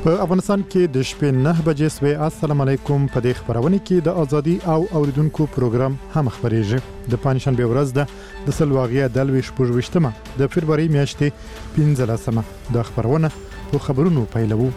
په افغانستان کې د شپې 9 بجې سوي. السلام علیکم. په دې خبرونه کې د ازادي او اوریدونکو پروګرام هم خبرېږي. د پنځشنبه ورځ د سلواغیا د 28 د فبراير میاشتې 15مه د خبرونه او خبرونو پیلوو.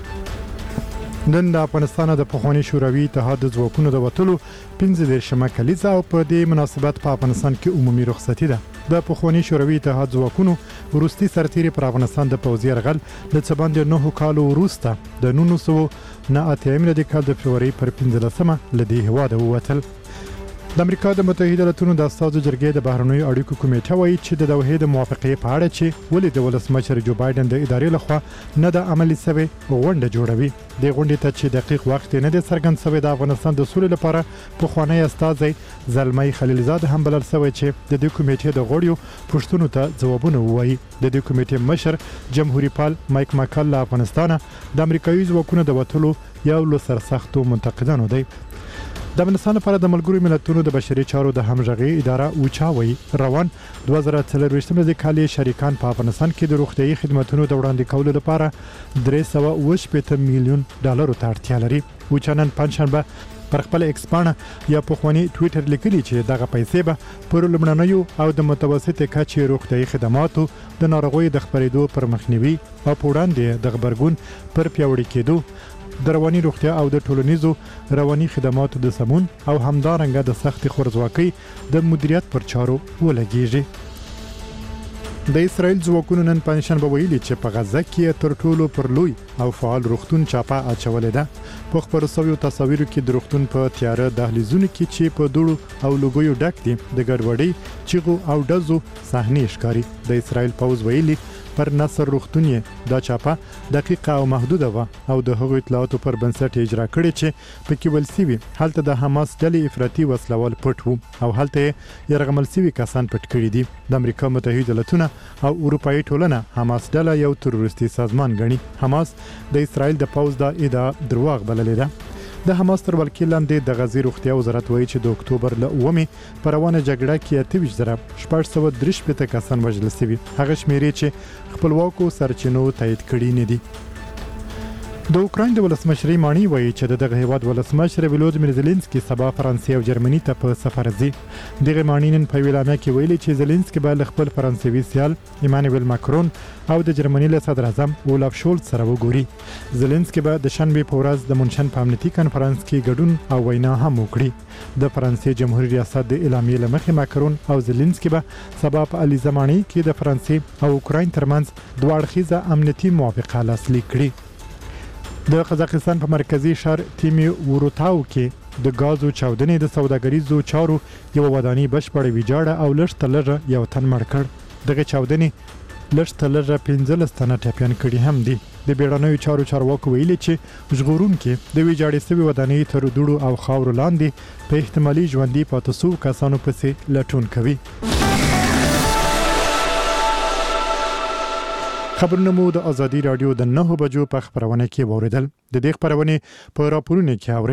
نن د افغانستان د پخوانی شوروي اتحاد د ځواکونو د وټلو 15 کلیزه او په دې مناسبت په افغانستان کې عمومي رخصتي ده. د پخوانی شوروي اتحاد ځواکونو وروستي سرتیري پر افغانستان د پوځي یرغل د څباند 9 کالو وروسته د 1998 د کال د فبراير پر 15مه لدی هواده ووتل. د امریکا د متحده ایالاتونو د اساسو جرګې د بهرنیو اړیکو کمیټه وایي چې د دوحې د موافقې په اړه چې ولې د ولسمشر جو بایدن د ادارې لخوا نه د عملي سوي غونډه جوړوي. د غونډې ته چې دقیق وخت نه د څرګند سوي د افغانستان د سولې لپاره په خوانی استازي زلمي خلیلزاد هم بلل سوي چې د دې کمیټې د غړیو پښتنو ته ځوابونه وایي. د دې کمیټې مشر جمهوریت پال مایک ماکل له افغانستانه د امریکایي ځواکونو د وټلو یو له سرسختو منتقدانو دی. د افغانستان لپاره د ملګرو ملتونو د بشري چارو د همغږي اداره اوچاوي روان 2023 کال شریکان په افغانستان کې د روغتيایي خدماتو د وړاندې کولو لپاره 380 میلیون ډالر ته اړتیا لري. اوچانن پنځشنبه پر خپل ایکس پاڼه یا په خواني ټوئیټر لیکلي چې دغه پیسې به پر لمړنیو او د متوسط کچې روغتيایي خدماتو د ناروغیو د خپرېدو پر مخنیوي او په وړاندې د خبرګون پر پیوړی کېدو د رواني روغتیا او د ټولنیزو رواني خدماتو د سمون او همدارنګه د سخت خورځواکۍ د مدیریت پر چارو ولګیږي. د اسرائیل ځواکونو نن پنځشنبه ویلي چې په غزه کې تر ټولو پر لوی او فعال روغتون چاپه اچولې ده. په خبرو سویو تصاویرو کې د روغتون په تیاره دهلیزونو کې چې په دوړو او لوګیو ډک دي د ګډوډۍ چیغو او ډزو صحنې ښکاري. د اسرائیل پوځ ویلي پر نصر روغتون دا چاپه دقیقه او محدوده و او د هغو اطلاعاتو پر بنسټ اجرا کړي چې پکې ولسوي هلته د حماس ډلې افراطي وسلوال پټ وو او هلته يرغمل سوي کسان پټ کړي دي. د امریکا متحده ایالاتونو او اروپאי ټولنه حماس ډله یو تروریستي سازمان ګڼي. حماس د اسرائیل د پوځ د ادعا دروغ بللې ده. د حماس تر ولکې لاندې د غزې روغتیا وزارت وایي چې د اکتوبر ل 9 پر روانه جګړه کې 28,613 کسان وژل شوي. هغه شمیرې چې خپلواکو سرچینو تایید کړي نه دي. د اوکراین د ولسمشر مانی وایي چې دغه هیواد ولسمشر ولودیمیر زيلنسکي سبا فرانسې او جرمني ته په سفر ځي. دغه مانی نن په ویلانه کې ویلي چې زيلنسکي به خپل فرانسوي سیال ایمانوئل ماکرون او د جرمني له صدر اعظم اولاف شولز سره وګوري. زيلنسکي به د شنبه په ورځ د مونشن په امنیتي کانفرنس کې ګډون او وینا هم وکړي. د فرانسې جمهوریت ریاست د اعلامیې لمخې ماکرون او زيلنسکي به سبا په الیزامانی کې د فرانسې او اوکراین ترمنځ دوه اړخیزه امنیتي موافقه لاسلیک کړي. د قزاقستان په مرکزی شهر تیمی وروتاو کې د غازو چاودنې د سوداګریزو چارو یو ودانی بشپړ ویجاړه او لږ تلره یو تن مړ کړ. دغه چاودنې لږ تلره 15 تنه ټپيان کړي هم دي. د بیړنیو چارو چارواکو ویلي چې ژغورونکو د ویجاړې سوي ودانی تر دوړو او خاور لاندې په احتمالي ژوندۍ پاتې سو کسانو پسې لټون کوي. خبرونه مو د ازادي رادیو د 9 بجو په خبرونه کې وریدل. د دې خبرونه په راپورونه کې اوري.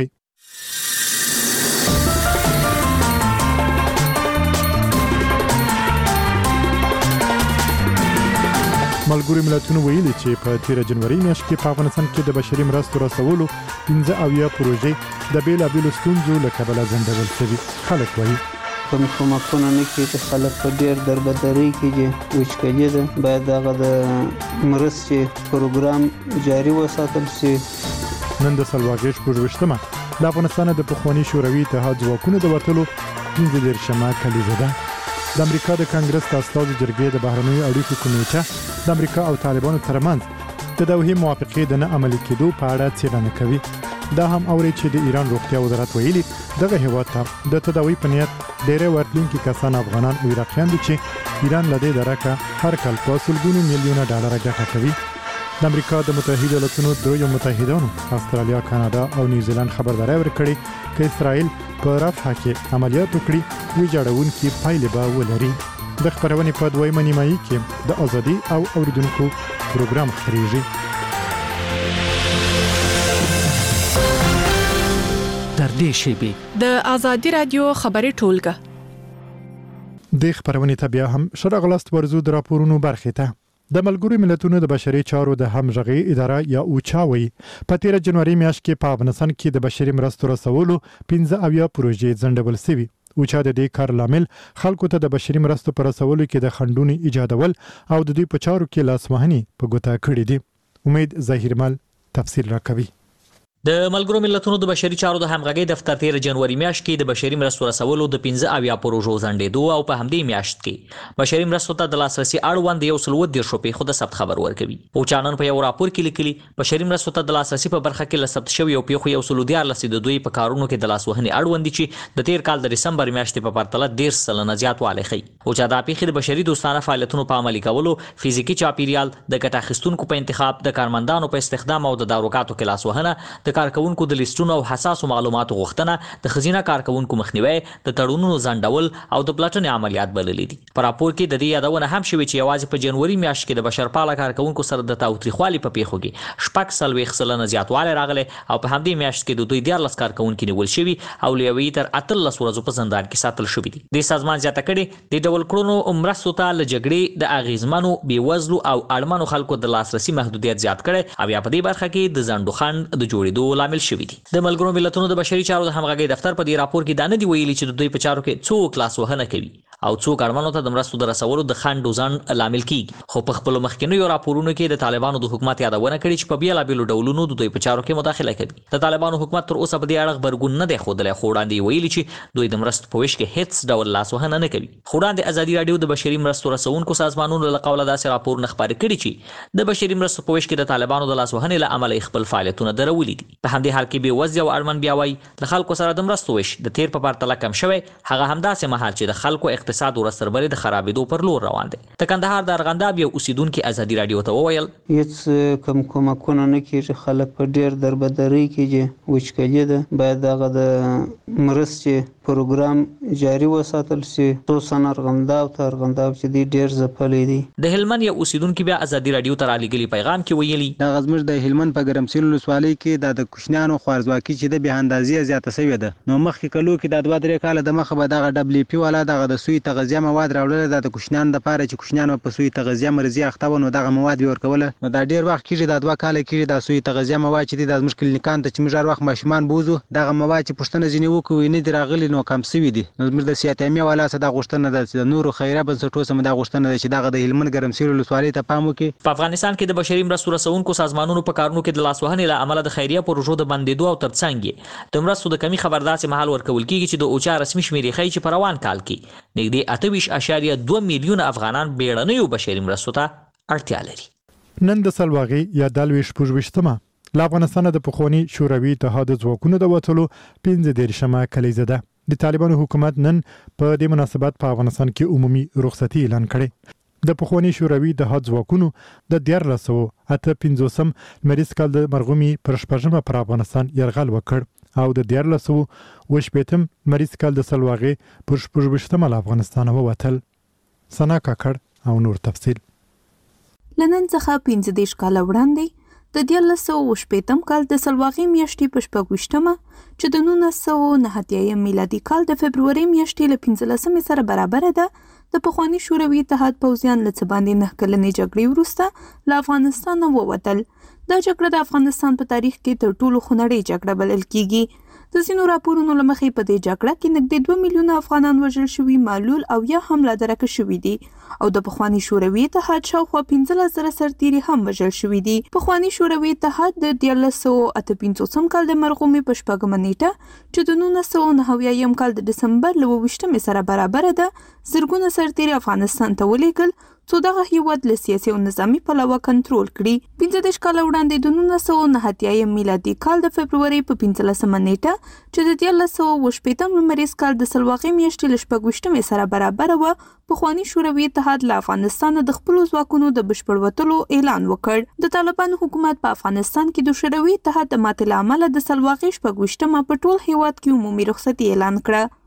ملګرو ملتونو ویلي چې په 13 جنوري میاشت کې په افغانستان کې د بشري مرستو رسولو 15 پروژې د بیلابیلو ستونزو له کبله ځنډول شوي. خلک وایي کوم کومکونه نه کیږي، خلک په ډیر دربدري کې وچکلي ده. باید هغه د مرستې پروګرام جاري وساتل شي. نن د سلواغیش پروژه د افغانستان د پخوانی شوروي اتحاد ځواکونو د وټلو 15 کلیزه ده. د امریکا د کانګرس د اساسو جرګې د بهرنیو اړیکو کمیټه د امریکا او طالبانو ترمنځ د دوحې موافقې د نه عملي کېدو په اړه څېړنه کوي. دا هم اوري چې د ایران روغتیا وزارت ویلي دغه هیواد ته د تداوی په نیت ډېر ورتلونکي کسان افغانان او عراقیان دي چې ایران لدې درکه هر کال په سلګونو میلیونه ډالر ګټه کوي. د امریکا د متحده ایالاتونو درې متحدانو استرالیا، کاناډا او نیوزیلند خبرداري ورکړي چې اسرائیل په رفح کې عملیات وکړي ویجاړونکي پایلې به ولري. د خبرونې په دویمه نیمایي کې د ازادي او اوریدونکو پروګرام خبريږي. در دې شیبې د ازادي رادیو خبري ټولګه د خبرونې ته بیا هم شرغلست ورزو د راپورونو برخه ته. د ملګرو ملتونو د بشري چارو د همغږي اداره یا اوچاوي په 13 جنوري میاشت کې په افغانستان کې د بشري مرستو رسولو 15 پروژې ځنډول شوي. اوچا د دې کار لامل خلکو ته د بشري مرستو پر رسولو کې د خنډونو ایجادول او د دوی په چارو کې لاسوهني په ګوته کړې دي. امید ظاهرمل تفصیل راکوي. د ملګرو ملتونو د بشري چارو د همغږي دفتر 13 جنوري میاشت کې د بشري مرستو رسولو د 15 پروژو ځنډېدو او په همدې میاشت کې بشري مرستو ته د لاسرسي اړوند یو سل ود شپې خو د ثبت خبر ورکوي. او چانن په یو راپور کې لیکلي بشري مرستو ته د لاسرسي په برخه کې لثبت شوی او پیخو یو سل د دوی په کارونو کې د لاسوهنې اړوند چې د 13 کال د دسمبر میاشتې په پرتله 10% زیاتوالی ښيي. او چې دا پیخي د بشري دوستانه فعالیتونو په عملي کولو، فزیکی چاپیریال، د ګټه اخیستونکو په انتخاب، د کارمندانو په استخدام او د داروګاتو کې لاسوهنه، د کارکونکو د او حساسو معلوماتو غوښتنه، د خزینه کارکونکو مخنیوي، د تړونونو ځنډول او د پلاټنې عملیات بللې دي. په راپور کې د دې یادونه هم شوې چې یوازې په جنوري میاشت کې د بشرپاله کارکونکو سره د تاوتریخوالي په پیښو کې 40% زیاتوالی راغلی او په همدې میاشت کې د دوی 14 کارکونکو نیول شوي او لیوي تر 18 ورځو په زندان کې ساتل شوي دي. د سازمان زیاته کړي د ډول کړونو مرستو ته له جګړې د اغیزمنو بیوزلو او اړمنو خلکو د لاسرسي محدودیت زیات کړي او یا په دې برخه کې د زندو خند د جوړېدو لامل شوي دي. د ملګرو ملتونو د بشري چارو د همغږي دفتر په دې راپور کې دا نه دی ویلي چې د دوی په چارو کې څوک لاسوهنه کوي او څوک اړمنو ته د مرستو د رسولو د خنډ او ځنډ لامل کیږي. خو په خپل مخکینیو راپورونو کې د طالبانو د حکومت یادونه کړې چې په بیلابېلو ډولونو د دوی په چارو کې مداخله کوي. د طالبانو حکومت تر اوسه په دې اړه خبرګون نه دی ښودلی، خو وړاندې ویلي چې دوی د مرستو په ویش کې هیڅ ډول لاسوهنه نه کوي. خو وړاندې ازادي راډیو د بشري مرستو رسونکو سازمانونو له قوله داسې راپورونه خپاره کړي چې د بشري مرستو په ویش کې د طالبانو د لاسوهنې له امله خپل فعالیتونه درولي دي. په همدې حال کې بېوزلي او اړمن بیا وایي د خلکو سره د مرستو ویش د تیر په پرتله کم شوی، هغه همداسې مهال چې د خلکو اقتصاد ورسربري د خرابېدو پر لور روان دی. د کندهار د ارغنداب یو اوسیدونکي ازادي راډیو ته وویل هیڅ کم کومکونه نه کیږي، خلک په ډیر دربدرۍ کې دي، وچکلي ده. باید دغه د مرستې پروګرام جاري وساتل شي، خصوصا ارغنداب چې دی ډیر ځپلی دی. د هلمند یو اوسیدونکي بیا ازادي راډیو ته رالیږلي پیغام کې ویلي دغه زموږ د هلمند په ګرمسیر ولسوالۍ کې د کوچنیانو خوارځواکي چې د بې اندازې زیاته شوې ده. نو مخکې کلو کې د 2-3 کاله د مخه به دغه WP والا دغه د سوی تغذیه مواد راوړل د کوچنیانو لپاره چې کوچنیانو په سوی تغذیه مرزي اخته ونه دغه مواد ورکول. نو دا ډیر وخت کېږي د 2 کاله کېږي د سوی تغذیه مواد چې د زموږ کلینیکان ته چې موږ هر وخت ماشومان بوزو دغه مواد چې پښتنه ځینې وکوي نه دی راغلي نو کم سوي دي. نو زموږ د سیاتامي والا څخه د غوښتنه ده د نورو خیره بنسټونو سم د غوښتنه ده چې دغه د هلمند ګرمسیر ولسوالۍ ته پام وکړي. په افغانستان کې د بشري مرستو رسونکو سازمانونو په کارونو کې د لاسوهنې له امله د خیریه پروژو د بندېدو او ترڅنګ د مرستو د کمی خبرداسې مهال ورکول کېږي چې د اوچا رسمي شمیرې ښیي چې په روان کال کې نږدې 28.2 میلیونه افغانان بیړنیو بشري مرستو ته اړتیا لري. نن د سلواغي یا دلويش پوجوشتمه له افغانستان د پخوانی شوروي اتحاد ځواکونو د وټلو 15 کلیزه ده. د طالبانو حکومت نن په دې مناسبت په افغانستان کې عمومي رخصتي اعلان کړي. د پخوانی شوروي اتحاد ځواکونو د 1458 مریض کال د مرغومي پر شپږمه پر افغانستان يرغل وکړ او د 1418 مریض کال د سلواغي پر شپږمه له افغانستان ووتل. سنا کاکړ او نور تفصیل. لنن څخه 15 کال وړاندې د 1918 کال د سلواغي میاشتې په 26مه چې د 1990 میلادي کال د فبرवरी میاشتې له 15 سره برابر ده د پخوانی شوروي اتحاد پوځیان له څه باندې 9 کلنې جګړې وروسته له افغانستان ووتل. دا جګړه د افغانستان په تاریخ کې تر ټولو خونړۍ جګړه بلل کیږي. د ځینو راپورونو له مخې په دې جګړه کې نږدې 2 میلیونه افغانان وژل شوي، معلول او یا هم لا درکه شوي دي او د پخوانی شوروي اتحاد شاوخوا 15,000 سرتیري هم وژل شوي دي. پخوانی شوروي اتحاد د 1958 کال د مرغومي په 8مه نیټه چې د 1990 کال د دسمبر له 28 سره برابر ده زرګونه سرتیري افغانستان ته ولېږل څو دغه هیواد له سیاسي او نظامي پلوه کنټرول کړي. 15 کال وړاندې د 1990 میلادي کال د فبرवरी په 15مه نیټه چې د 1918 مریض کال د سلواغي میاشتې له 26 سره برابر و پخوانی شوروي اتحاد له افغانستان د خپل ځواکونو د بشپړ وتلو اعلان وکړ. د طالبانو حکومت په افغانستان کې د شوروي اتحاد د ماتې له امله د سلواغي 26مه په ټول هیواد کې عمومي رخصتي اعلان کړه.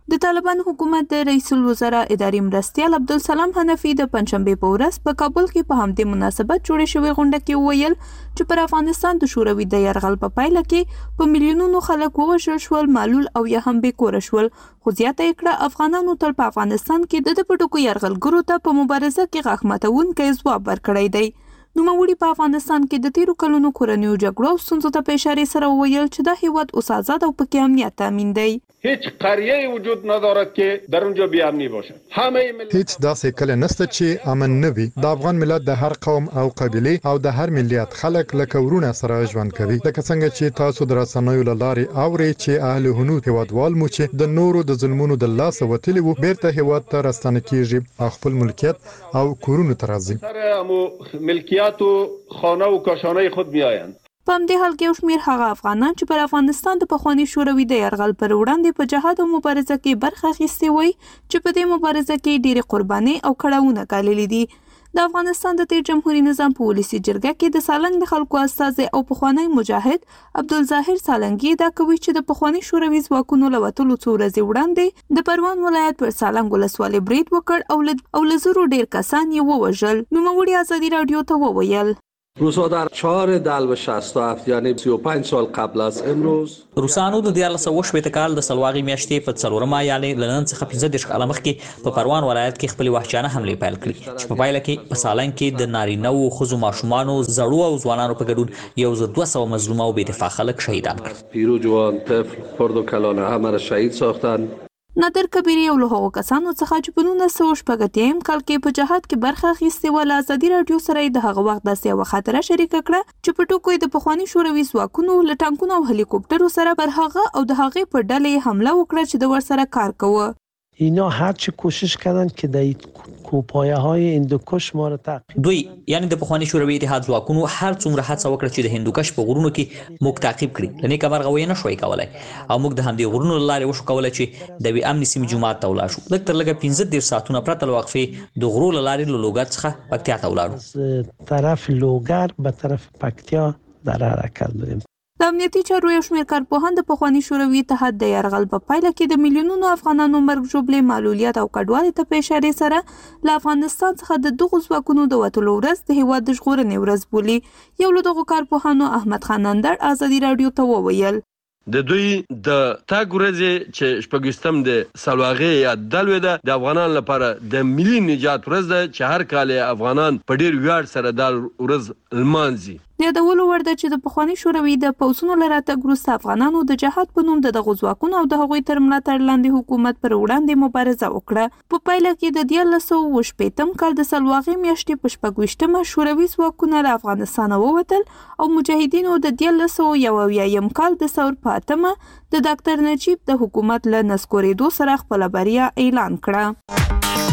د طالبان حکومت د رئیس الوزرا اداري مرستیال عبدالسلام حنفي د پنځشنبه په ورځ په کابل کې په همدې مناسبت جوړې شوې غونډه کې وویل چې پر افغانستان د شوروي د یرغل په پایله کې په میلیونونو خلک ووژل شول، معلول او یا هم بې کوره شول. خو زیاته یې کړه افغانانو تل په افغانستان کې د پټکو یرغلګرو ته په مبارزه کې غاښ ماتونکی ځواب ورکړی دی. نوموړي په افغانستان کې د تیرو کلونو کورنیو جګړو او ستونزو ته په اشارې سره وویل چې دا هیواد اوس آزاد او پکې امنیت تامین دی. هیچ قریه وجود ندارد که در اونجا بی امنی باشد. هیچ داسې کله نشته چې امن نه وي. د افغان ملت د هر قوم او قبیله او د هر ملیت خلک لکه ورونه سره ژوند کوي. لکه څنګه چې تاسو د رسنیو له لارې اورئ چې اهل هنود هیوادوال مو چې د نورو د ظلمونو د لاسه وتلي وو بیرته هیواد ته راستنه کیږي او خپل ملکیت او کورونو ته راځي. سره ملکیت او خانه او کاشانه خود میآیند. په همدې حال کې یو شمېر هغه افغانان چې پر افغانستان د پخواني شوروي د یرغل پر وړاندې په جهاد او مبارزه کې برخه اخیستې وای چې په دې مبارزه کې ډېرې قربانۍ او کړاوونه ګاللي دي. د افغانستان د تیر جمهوریت نظام په ولسی جرګه کې د سالنګ د خلکو استازي او پخوانی مجاهد عبدالظاهر سالنګي دا کوي چې د پخوانی شوروي ځواکونو له وټولو څو ورځې وړاندې د پروان ولایت پر سالنګ ولسوالۍ برید وکړ او لزرو ډیر کسان یې ووژل. نوموړي ازادي رادیو ته وویل روسا در 4 دلو 67 یعنی 35 سال قبل از امروز روسانو د 1918 کال د سلواغي میاشتې په 4 یعنی لنن څخه 15 کاله مخکې په پروان ولایت کې خپل وحشیانه حمله پیل کړې چې په پایله کې په سالنګ کې د نارینه او ښځو ماشومانو زړو او ځوانانو په ګډون یو زر 200 مظلوم او بې دفاع خلک شهیدان کړل. پیرو جوان طفل خرد و کلان همه را شهید ساختن. نادر کبیری یو له هغو کسانو څخه چې په 1980 کال کې په جهاد کې برخه اخیستې وه له ازادي راډیو سره د هغه وخت داسې یوه خاطره شریکه کړه چې په ټوکو د پخواني شوروي ځواکونو له ټانکونو او هلیکوپټرو سره پر هغه او د هغې په ډلې حمله وکړه چې د ورسره کار کوه. اینا هرچی کوشش کردن که در کوپایه های هندوکش ما را تعقیب دوی یعنی د پخواني شوروي اتحاد ځواکونو هر څومره هڅه وکړه چې د هندوکش په غرونو کې موږ تعقیب کړي، لنې کمرغه وې نه شوی کولای او موږ د همدې غرونو له لارې وشو کولای چې د وی امني سیمې جومات ته ولاړ شو. لږ تر لږه 15 ساعتونه پرته له وقفې د غرو له لارې له لوګر څخه پکتیا ته ولاړو. طرف لوګر به طرف پکتیا در حرکت بودیم. د امنیتي چارو یو شمېر کارپوهان د پخواني شوروي اتحاد د یرغل په پایله کې د میلیونونو افغانانو مرګ ژوبلې، معلولیت او کډوالۍ ته په اشارې سره له افغانستان څخه د دغو ځواکونو د وتلو ورځ د هیواد د ژغورنې ورځ بولي. یو له دغو کارپوهانو احمد خان اندړ ازادي راډیو ته وویل د دوی د تاګ ورځې چې شپږم د سلواغې یا دلوې ده د افغانانو لپاره د ملي نجات ورځ ده چې هر کال افغانان په ډیر ویاړ سره دا ورځ لمانځي. د یادولو وړ ده چې د پخواني شوروي د پوځونو له راتګ وروسته افغانانو د جهاد په نوم د دغو ځواکونو او د هغوی تر ملاتړ لاندې حکومت پر وړاندې مبارزه وکړه. په پایله کې د 1918 کال د سلواغې میاشتې په 26مه شوروي ځواکونه له افغانستانه ووتل او مجاهدینو د 1901 کال د ثور په 8مه د ډاکټر نجیب د حکومت له نسکورېدو سره خپله بریا اعلان کړه.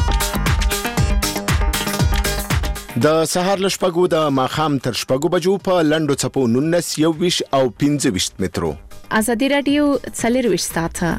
د سهار له شپږو د ماښام تر شپږو بجو په لنډو څپو 19 21 او 25 مترو. ازادي راډیو 24 ساعته.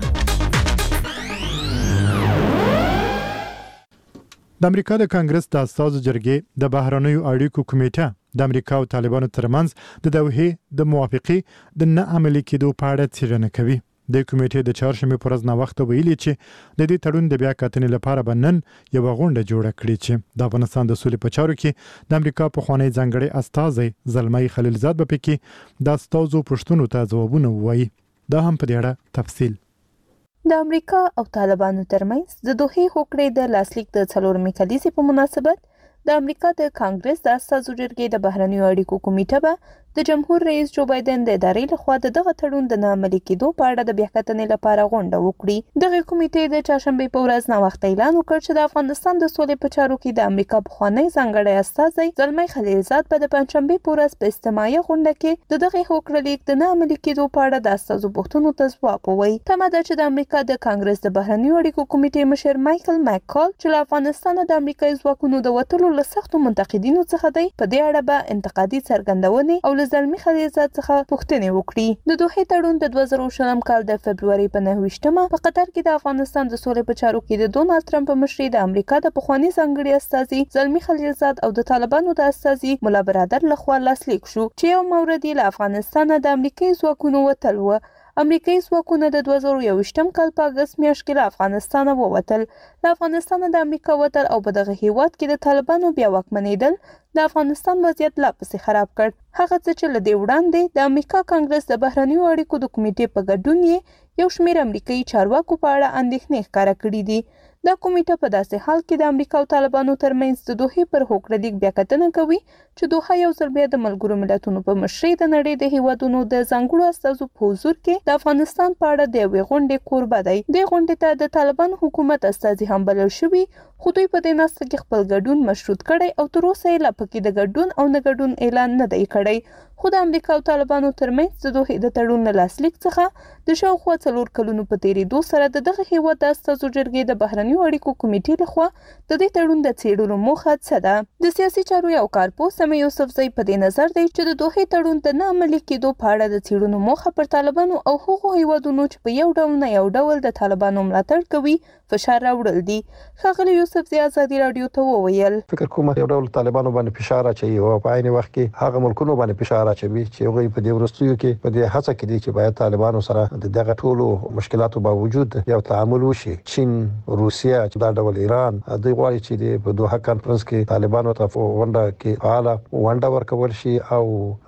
د امریکا د کانګرس د استازو جرګې د بهرنیو اړیکو کمیټه د امریکا او طالبانو ترمنځ د دوحې د موافقې د نه عملي کېدو په اړه څېړنه کوي. د کمیټې د چهارشنبې پر ورځ ناوخته ویلي چې د دې تړون د بیا کتنې لپاره به نن یوه غونډه جوړه کړي چې د افغانستان د سولې په چارو کې د امریکا پخوانی ځانګړی استازی زلمي خلیلزاد به پکې د استازو پوښتنو ته ځوابونه ووایي. دا هم په دې اړه تفصیل. د امریکا او طالبانو ترمنځ د دوحې هوکړې د لاسلیک د 4مې کلیزې په مناسبت د امریکا د کانګرس د استازو جرګې د بهرنیو اړیکو کمیټه به د جمهور رئیس جو بایدن د ادارې لخوا دغه تړون د نه عملي کېدو په اړه د بیا کتنې لپاره غونډه وکړي. دغه کمیټې د چهارشنبې په ورځ ناوخته اعلان وکړ چې د افغانستان د سولې په چارو کې د امریکا پخوانی ځانګړی استازی زلمي خلیلزاد په د پنځشنبې په ورځ په اجتماعي غونډه کې د دغه هوکړې لیک د نه عملي کېدو په اړه د استازو پوښتنو ته ځواب ووایي. تمه ده چې د امریکا د کانګرس د بهرنیو اړیکو کمیټې مشر مایکل مککال چې له افغانستان د امریکایي ځواکونو د وتلو له سختو منتقدینو څخه دی په دې اړه به انتقادي څرګندونې او له زلمي خلیلزاد څخه پوښتنې وکړي. د دوحې تړون د 2020 کال د فبرवरी په 9مه په قطر کې د افغانستان د سولې په چارو کې د ډونالد ټرمپ په مشرۍ د امریکا د پخوانی ځانګړي استازي زلمي خلیلزاد او د طالبانو د استازي مولا برادر لخوا لاسلیک شو چې یو مورد له افغانستان د امریکایي ځواکونو وتل و امریکایي ځواکونه د 2021م کال په اگست میاشت کې له افغانستانه ووتل. له افغانستانه د امریکا وتل او په دغه هیواد کې د طالبانو بیا واکمنېدل د افغانستان وضعیت لا پسې خراب کړ. هغه څه چې له دې وړاندې د امریکا کانګرس د بهرنیو اړیکو د کمیټې په ګډون یې یو شمېر امریکایي چارواکو په اړه اندېښنې ښکاره کړي دي. دا کمیټه په داسې حال کې د امریکا او طالبانو ترمنځ د دوحې پر هوکړه لیک بیاکتنه کوي چې دوحه یو ځل بیا د ملګرو ملتونو په مشرۍ د نړۍ د هیوادونو د ځانګړو استازو په حضور کې د افغانستان په اړه د یوې غونډې کوربه دی. دې غونډې ته د طالبان حکومت استازي هم بلل شوي، خو دوی په دې ناسته کې خپل ګډون مشروط کړی او تر اوسه یې لا پکې د ګډون او نه ګډون اعلان نه دی کړی. خو د امریکا او طالبانو ترمنځ د دوحې د تړون له لاسلیک څخه د شاوخوا 4 کلونو په تیریدو سره د دغه هیواد د استازو جرګې د بهرنیو اړیکو کمیټې لخوا د دې تړون د څېړلو موخه څه ده؟ د سیاسي چارو یو کارپوه سمه یوسفزۍ په دې نظر دی چې د دوحې تړون د نه عملي کېدو په اړه د څېړنو موخه پر طالبانو او هغو هیوادونو چې په یو ډول نه یو ډول د طالبانو ملاتړ کوي فشار راوړل دي. ښاغلي یوسفزۍ ازادي راډیو ته وویل فکر کوم یو ډول طالبانو باندې فشار اچوي او په عین وخت کې هغه ملکونو باندې فشار اچوي چې هغوی په دې وروستیو کې په دې هڅه کې دي چې باید طالبانو سره د دغه ټولو مشکلاتو باوجود یو تعامل وشي. چین، روسیه، دا ډول ایران دوی غواړي چې په دوحه کانفرنس کې طالبانو ته ونډه کې فعاله ونډه ورکول شي او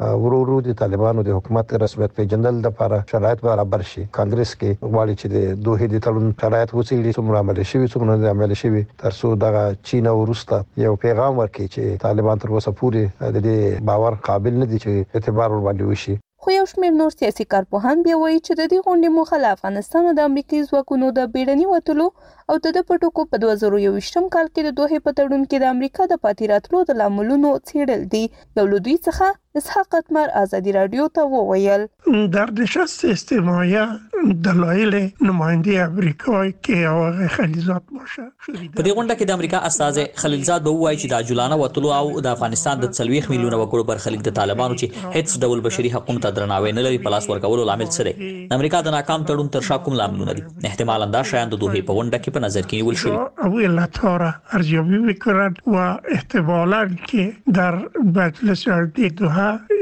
ورو د طالبانو د حکومت رسمیت پیژندل لپاره شرایط برابر شي. کانګرس کې غواړي چې د دوحې د تړون شرایط وڅېړي، څومره عملي شوي څومره نه عملي شوي، تر څو دغه چین او روسته یو پیغام ورکړي چې طالبان تر اوسه پورې د دې باور قابل نه دي چې اعتبار ور باندې وشي. خو یو شمېر نور سیاسي کارپوهان بیا وایي چې د دې غونډې موخه له افغانستانه د امریکایي ځواکونو د بیړني وتلو او د ده په ټکو په 2021م کال کې د دوحې په تړون کې د امریکا د پاتې راتلو د لاملونو څېړل دي. یو له دوی څخه اسحاق اتمر ازادي راډیو ته وویل در نشست استماعیه دلایل نماینده امریکا که آقای خلیلزاد باشه. په دې غونډه کې د امریکا استازي خلیلزاد به وایي چې د عاجلانه وتلو او د افغانستان د 40 میلیونه وګړو برخلیک د طالبانو چې هیڅ ډول بشري حقوقو ته درناوی نه لري په لاس ورکولو لامل څه دی؟ د امریکا د ناکام تړون تر شا کوم لاملونه دي؟ احتمالاً دا شیان د دوحې په غونډه کې په نظر کې نیول شوي. او علتها را ارزیابی میکنند و احتمالاً که در مجلس عالی دوحه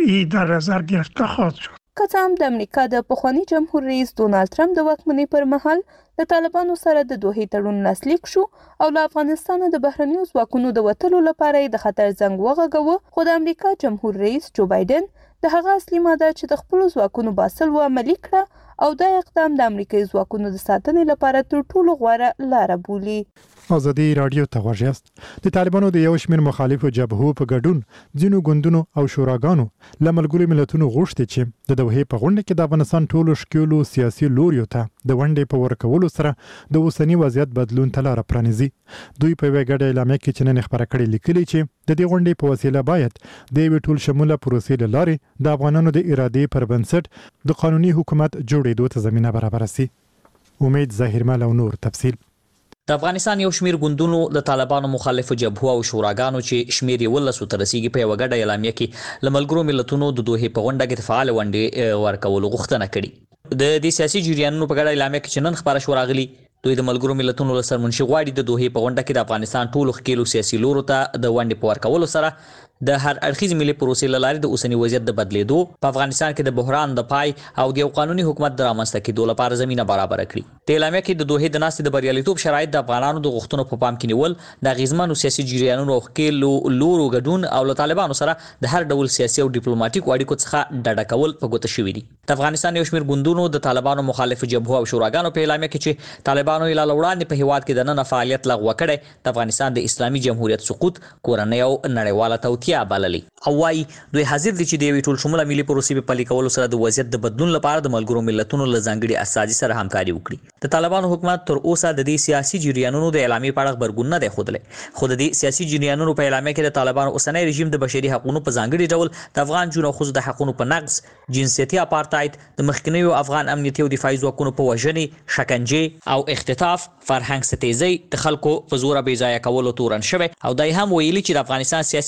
در نظر گرفته خواهد شد. که څه هم د امریکا د پخواني جمهور رئیس ډونالد ټرمپ د واکمنۍ پر مهال د طالبانو سره د دوحې تړون لاسلیک شو او له افغانستانه د بهرنیو ځواکونو د وتلو لپاره د خطر زنګ وغږاوه، خو د امریکا جمهور رئیس جو بایدن د هغه اصلي ماده چې د خپلو ځواکونو باسل و عملي کړه او دا اقدام د امریکایي ځواکونو د ساتنې لپاره تر ټولو غوره لاره بولي. ازادي راډیو ته غوږ یاست. د طالبانو د یو شمېر مخالفو جبهو په ګډون ځینو ګوندونو او شوراګانو له ملګرو ملتونو غوښتي چې د دوحې په غونډه کې د افغانستان ټولو شکیلو سیاسي لوریو ته د ونډې په ورکولو سره د اوسني وضعیت بدلون ته لاره پرانیزي. دوی په یوه ګډه اعلامیه کې چې نن خپاره کړې لیکلي چې د دې غونډې په وسیله باید د یوې ټول شموله پروسې له لارې د افغانانو د ارادې پر بنسټ د قانوني حکومت جوړېدو ته زمینه برابره سي. امید ظاهرمل او نور تفصیل. د افغانستان یو شمیر ګوندونو د طالبانو مخالفو جبهو او شوراګانو چې شمیر یې 19 ته رسیدي په یو غډه اعلامیه کې له ملګرو ملتونو د دوحې په غونډه کې فعال ونډې ورکولو غوښتنه کړې. د دې سیاسي جریانونو په غډه اعلامیه کې چې نن خبره شو راغلي، دوی د ملګرو ملتونو له سرمنشي غواړي د دوحې په غونډه کې د افغانستان ټولو ښکیلو سیاسي لورو ته د ونډې په ورکولو سره د هر اړخیز ملي پروسې له لارې د اوسني وضعیت د بدلیدو، په افغانستان کې د بحران د پای او د یو قانوني حکومت د رامنځته کېدو لپاره زمینه برابره کړي. د اعلامیه کې د دوحې د ناستې د بریالیتوب شرایط د افغانانو د غوښتنو په پام کې نیول، د اغیزمنو سیاسي جریانونو او ښکیلو لورو ګډون او له طالبانو سره د هر ډول سیاسي او ډیپلوماټیکو اړیکو څخه ډډه کول په ګوته شوي دي. د افغانستان یو شمېر ګوندونو د طالبانو مخالفو جبهو او شوراګانو په اعلامیه کې چې طالبانو یې لا وړاندې په هیواد کې د نن فعالیت لغوه کړی، د افغانستان د اسلامي جمهوریت سقوط کورنۍ او نړیواله توطیه بللي. او وايي دوی حاضر دي چې د یوې ټول شموله ملي پروسې په پلي کولو سره د وضعیت د بدلون لپاره د ملګرو ملتونو له ځانګړي استازي سره همکاري وکړي. د طالبانو حکومت تر اوسه د دې سیاسي جریانونو د اعلامیې په اړه غبرګون نه دی ښودلی، خو د دې سیاسي جریانونو په اعلامیه کې د طالبانو اوسنی رژیم د بشري حقوقو په ځانګړي ډول د افغان جنو ښځو د حقوقو په نقض، جنسیتي اپارتاید، د مخکنیو افغان امنیتي او دفاعي ځواکونو په وژنې، شکنجې او اختطاف، فرهنګ ستیزۍ، د خلکو په زوره بې ځایه کولو تورن شوی، او دای هم ویلي چې د افغانستان سیاسي حاکمیت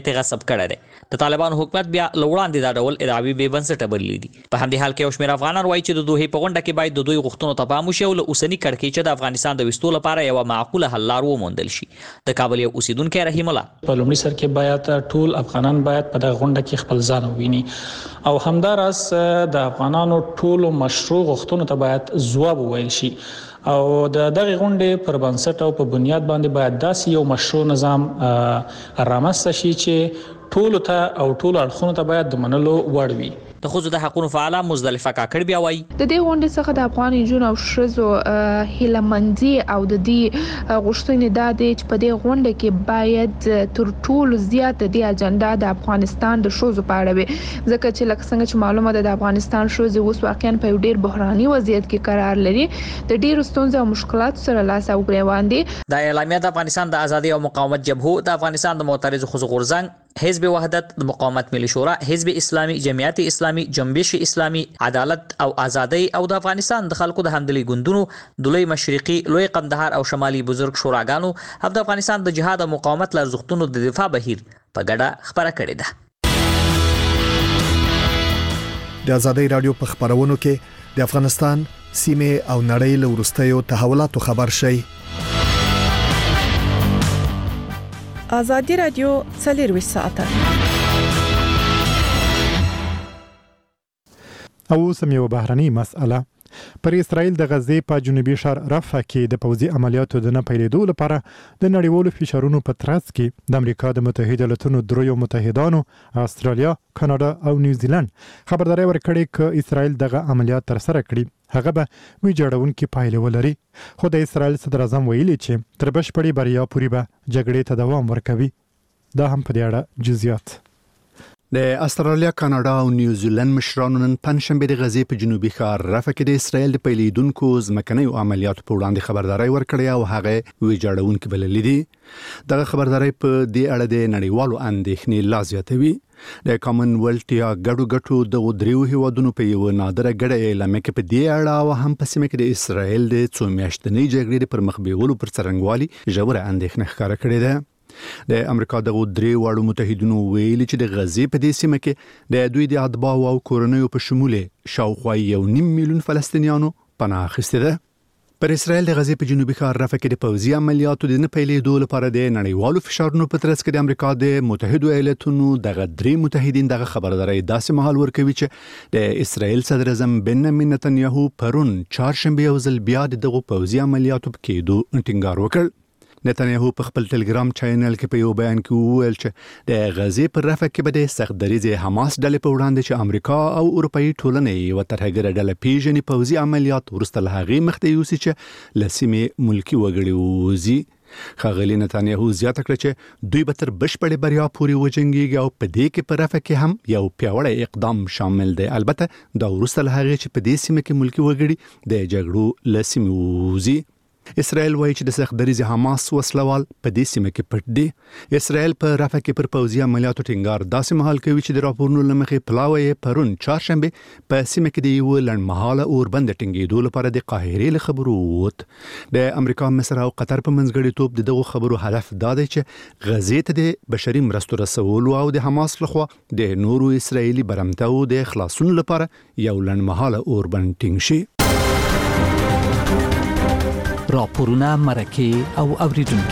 ته غصب کړی دی د طالبانو حکومت بیا لوړاندې دا ډول ادعاوی بې بنسټه بللي دي په همدې حال کې یو شمېر افغانان وایي چې د دوحې په غونډه کې باید د دوی غوښتنو ته پام وشي او له اوسني کړکېچه د افغانستان د ویستو لپاره یوه معقوله حل لار وموندل شي د کابل یو اوسیدونکی رحیم الله په لومړي سر کې باید ټول افغانان باید په دغه غونډه کې خپل ځان وویني او همداراز د افغانانو ټولو مشروع غوښتنو ته باید ځواب وویل شي او د دغه غونډې پر بنسټ او په بنیاد باندې باید داسې یو مشروع نظام رامنځته شي چې ټولو ته او ټولو اړخونو ته باید د منلو وړ وي. د ښځو د حقونو فعاله مزدلفه کاکړ بیا وایي د دې غونډې څخه د افغان نجونو او ښځو هیلهمندي او د دې غوښتنې دا دی چې په دې غونډه کې باید تر ټولو زیات د دې اجنډا د افغانستان د ښځو په اړه وي ځکه چې لکه څنګه چې معلومه ده د افغانستان ښځې اوس واقعا په یو ډېر بحراني وضعیت کې قرار لري د ډېرو ستونزو او مشکلاتو سره لاس او ګریوان دي. دا اعلامیه د افغانستان د ازادي او مقاومت جبهو د افغانستان د معترضو ښځو غورځنګ حزب وحدت د مقاومت ملي شورا حزب اسلامي جمعیت اسلامي جنبش اسلامي عدالت او ازادي او د افغانستان د خلکو د همدلي ګوندونو د لوی مشرقي لوی قندهار او شمالي بزرګ شوراګانو هم د افغانستان د جهاد او مقاومت له ارزښتونو د دفاع بهیر په ګډه خبره کړې ده. د ازادي رادیو په خبرونو کې د افغانستان سیمه او نړۍ له وروستیو تحولاتو خبر شي. ازادي رادیو 24 ساعته او سم یو بهرني مسأله پر اسرائیل د غزې په جنوبي ښار رفح کې د پوځي عملیاتو د نه پیلېدو لپاره د نړیوالو فشارونو په ترڅ کې د امریکا د متحده ایالاتونو دریو متحدانو استرالیا، کاناډا او نیوزیلند خبرداري ورکړې چې اسرائیل دغه عملیات تر سره کړي هغه به ویجاړونکي پایلې ولري. خو د اسرائیل صدر اعظم ویلي چې تر بشپړې بریا پورې به جګړې ته دوام ورکوي. دا هم په دې اړه جزئیات. د استرالیا، کاناډا او نیوزیلند مشرانو نن پنځشنبه د غزې په جنوبي ښار رفح کې د اسرائیل د پیلېدونکو ځمکنیو عملیاتو په وړاندې خبرداري ورکړې او هغه ویجاړونکي بللې دي. دغه خبرداري په دې اړه د نړیوالو اندېښنې لا زیاتوي. د کامن ویلث یا ګډو د دریو هیوادونو په یو نادره ګډه اعلامیه کې په دې اړه او هم په سیمه کې د اسرائیل د څو میاشتنۍ جګړې پر مخ بیولو پر څرنګوالي ژوره اندېښنه ښکاره کړې ده. د امریکا د درې واړو متحدینو ویلي چې د غزې په دې سیمه کې د دوی د اتباعو او کورنیو په شمول شاوخوا 1.5 میلیون فلسطینیانو پناه اخیستې ده. پر اسرائیل د غزې په جنوبي ښار رفح کې د پوځي عملیاتو د نه پیلېدو لپاره د نړیوالو فشارونو په ترڅ کې د امریکا د متحده ایالاتونو دغه درې متحدین دغه خبرداري داسې مهال ورکوي چې د اسرائیل صدر اعظم بنیامین نتنیاهو پرون چهارشنبه یو ځل بیا دغه پوځي عملیاتو په کېدو ټینګار وکړ. نتنیاهو په خپل ټلګرام چینل کې په یو بیان کې وویل چې د غزې پر رفح کې به د سخت دریځ حماس ډلې په وړاندې چې امریکا او اروپאי ټولنې یو ترهګره ډله پیژني پوځي عملیات ورسته له هغې مخته یوسي چې له سیمې ملکي وګړي ووځي. ښاغلي نتنیاهو زیاته کړه چې دوی به تر بشپړې بریا پورې وجنګېږي او په دې کې په رفح کې هم یو پیاوړی اقدام شامل دی. البته دا ورسته له هغې چې په دې سیمه کې ملکي وګړي د جګړو له سیمې ووځي. اسرائیل وایي چې د سخت دریځ حماس وسلوال په دې سیمه کې پټ دي. اسرائیل په رفح کې پر پوځي عملیاتو ټینګار داسې مهال کوي چې د راپورونو له مخې پلاوی پرون چهارشنبه په سیمه کې د یو لنډمهاله اوربند ټینګېدو لپاره د قاهرې له خبرو ووت. د امریکا، مصر او قطر په منځګړیتوب دغه خبرو هدف دا دی چې غزې ته د بشري مرستو رسولو او د حماس لخوا د نورو اسرائیلي برمتو د خلاصون لپاره یو لنډمهاله اوربند ټینګ شي. راپورونه، مرکه او اوریدونکو.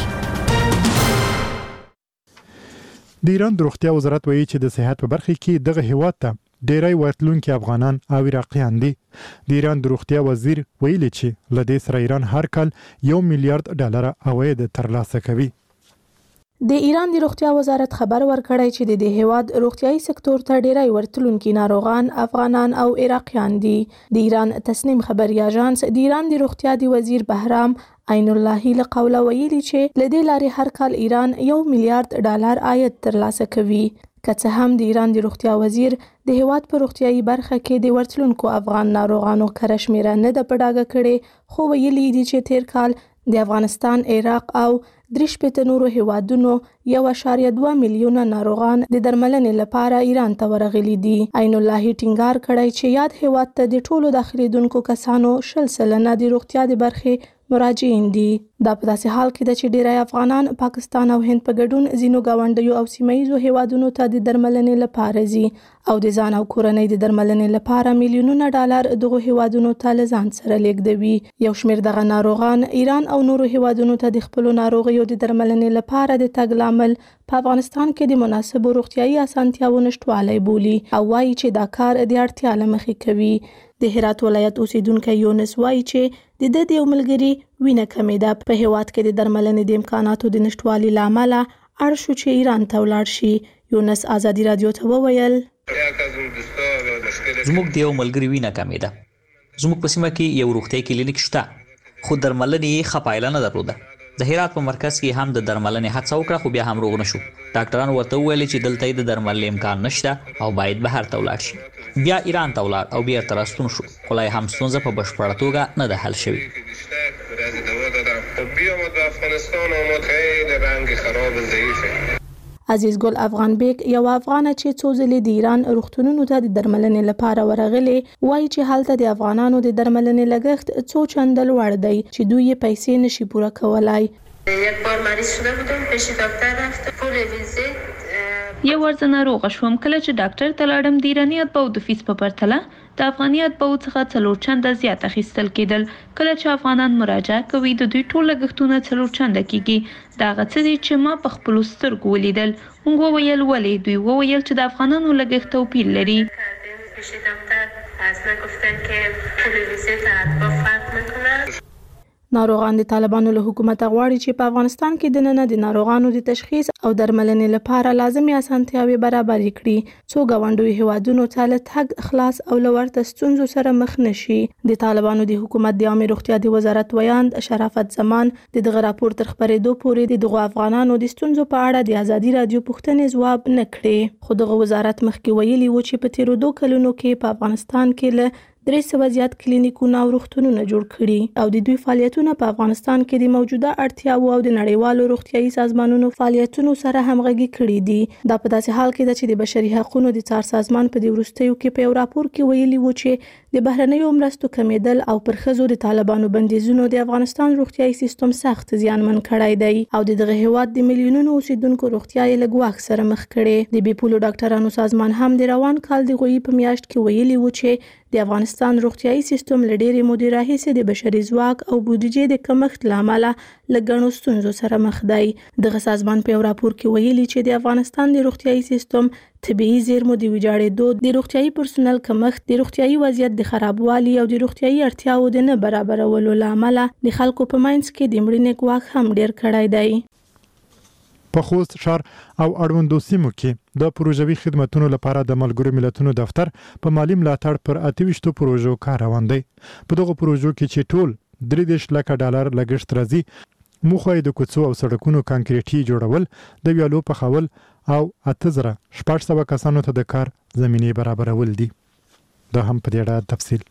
د ایران د روغتیا وزارت وایي چې د صحت په برخه کې دغه هیواد ته ډیری ورتلونکي افغانان او عراقیان دي. د ایران د روغتیا وزیر ویلي چې له دې سره ایران هر کال $1 میلیارډ عواید ترلاسه کوي. د ایران د روغتیا وزارت خبر ورکړی چې د دې هیواد روغتیايي سکتور ته ډیری ورتلونکي ناروغان افغانان او عراقیان دي. د ایران تسنیم خبري اژانس د ایران د روغتیا د وزیر بهرام عین الله له قوله ویلي چې له دې لارې هر کال ایران $1 میلیارډ عاید ترلاسه کوي. که څه هم د ایران د روغتیا وزیر د هیواد په روغتیايي برخه کې د ورتلونکو افغان ناروغانو کره شمیره نه ده په ډاګه کړې، خو ویلي دي چې تیر کال د افغانستان، عراق او 3 نورو هیوادونو 1.2 میلیونه ناروغان د درملنې لپاره ایران ته ورغلي دي. عین الله ټینګار کړی چې یاد هیواد ته د ټولو داخليدونکو کسانو 60% د روغتیا د برخې مراجعین دي. دا په داسې حال کې ده چې ډیری افغانان پاکستان او هند په ګډون ځینو ګاونډیو او سیمه‌ییزو هیوادونو ته د درملنې لپاره ځي او د ځان او کورنۍ د درملنې لپاره میلیونونه ډالر دغه هیوادونو ته له ځان سره لیږدوي. یو شمېر دغه ناروغان ایران او نورو هیوادونو ته د خپلو ناروغیو د درملنې لپاره د تګ لامل په افغانستان کې د مناسبو روغتیايي اسانتیاوو نشټوالی بولي او وایي چې دا کار د اړتیا له مخې کوي. د هرات ولایت اوسیدونکی یونس وایي چې د یو ملګري وینه کمېده. په هیواد کې د درملنې د امکاناتو د نشټوالي له امله اړ شو چې ایران ته ولاړ شي. یونس ازادي رادیو ته وویل زموږ د یو ملګري وینه کمېده. زموږ په سیمه کې یو روغتیايي کلینیک شته خو درملنې یې ښه پایله نه درلوده. د هرات په مرکز کې هم د درملنې هڅه وکړه خو بیا هم روغ نشو. ډاکټران ورته وویل چې دلته د درملنې امکان نشته او باید بهر ته ولاړ شي. بیا ایران ته ولاړ او بیرته راستون شو خو لا هم ستونزه په بشپړه توګه نه ده حل شوې. عزیز ګل افغان بیگ یو افغان چې څو ځلې د ایران روغتونونو ته د درملنې لپاره ورغلی وایي چې هلته د افغانانو د درملنې لګښت څو چنده لوړ دی چې دوی یې پیسې نشي پوره کولای. یک بار مریض شده بودم پیش دکتر رفتم پول ویزیت یو ورځ ناروغه شوم. کله چې ډاکټر ته لاړم د ایراني اتباعو د فیس په پرتله د افغاني اتباعو څخه 4 چنده زیات اخیستل کېدل. کله چې افغانان مراجعه کوي د دوی ټول لګښتونه 4 چنده کېږي. دا هغه څه دي چې ما په خپلو سترګو ولیدل. موږ وویل ولې؟ دوی وویل چې د افغانانو لګښت توپیر لري. پیش دکتر از من گفتن که پول ویزیت اتباع فرق میکنه. ناروغان د طالبانو له حکومت غواړي چې په افغانستان کې د نن د ناروغانو د تشخیص او درملنې لپاره لازمي اسانتیاوي برابر کړي څو ګاونډیو هیوادونو ته له تګ خلاص او لورته ستونزو سره مخ نشي. د طالبانو د حکومت د عامه روغتیا د وزارت ویاند شرافت زمان د دغه راپور تر خبرېدو پورې دغه افغانانو د ستونزو په اړه د ازادي رادیو پوښتنې ځواب نه کړي. خو دغه وزارت مخکې ویلي و چې په تیرو 2 کلونو کې په افغانستان کې له 300 زیات کلینیکونه او روغتونونه جوړ کړي او د دوی فعالیتونه په افغانستان کې د موجوده اړتیاو او د نړیوالو روغتیايي سازمانونو فعالیتونو سره همغږي کړي دي. دا په داسې حال کې ده چې د بشري حقوقو د څار سازمان په دې وروستیو کې په یو راپور کې ویلي و چې د بهرنیو مرستو کمیدل او پر ښځو د طالبانو بندیزونو د افغانستان روغتیايي سیستم سخت زیانمن کړی دی او دغه هیواد د میلیونونو اوسیدونکو روغتیايي لګواک سره مخ کړي. د بیپولو ډاکټرانو سازمان هم د روان کال د غوي په میاشت کې ویلي و چې د افغانستان روغتیايي سیستم له ډېرې مودې راهیسې د بشري ځواک او بودیجې د کمښت له امله له ګڼو ستونزو سره مخ دی. دغه سازمان په یو راپور کې ویلي چې د افغانستان د روغتیايي سیستم طبيعي زیرمو د ویجاړېدو، د روغتیايي پرسونل کمښت، د روغتیايي وضعیت د خرابوالي او د روغتیايي اړتیاو د نه برابرولو له امله د خلکو په منځ کې د مړینې ګواښ هم ډېر کړی دی. په خوست شهر او اړوندو سیمو کې د پروژوي خدماتو لپاره د ملګرو ملتونو دفتر په مالی ملاتړ پر 28 پروژو کار روان دی. په دغه پروژو کې چې ټول 3 لک ډالر لګښت راځي. موخه د کوڅو او سړکونو کانکریټي جوړول، د ویالو پخول او 8000 کسانو ته د کار زمینه برابرول دي. دا هم په دې اړه تفصیل.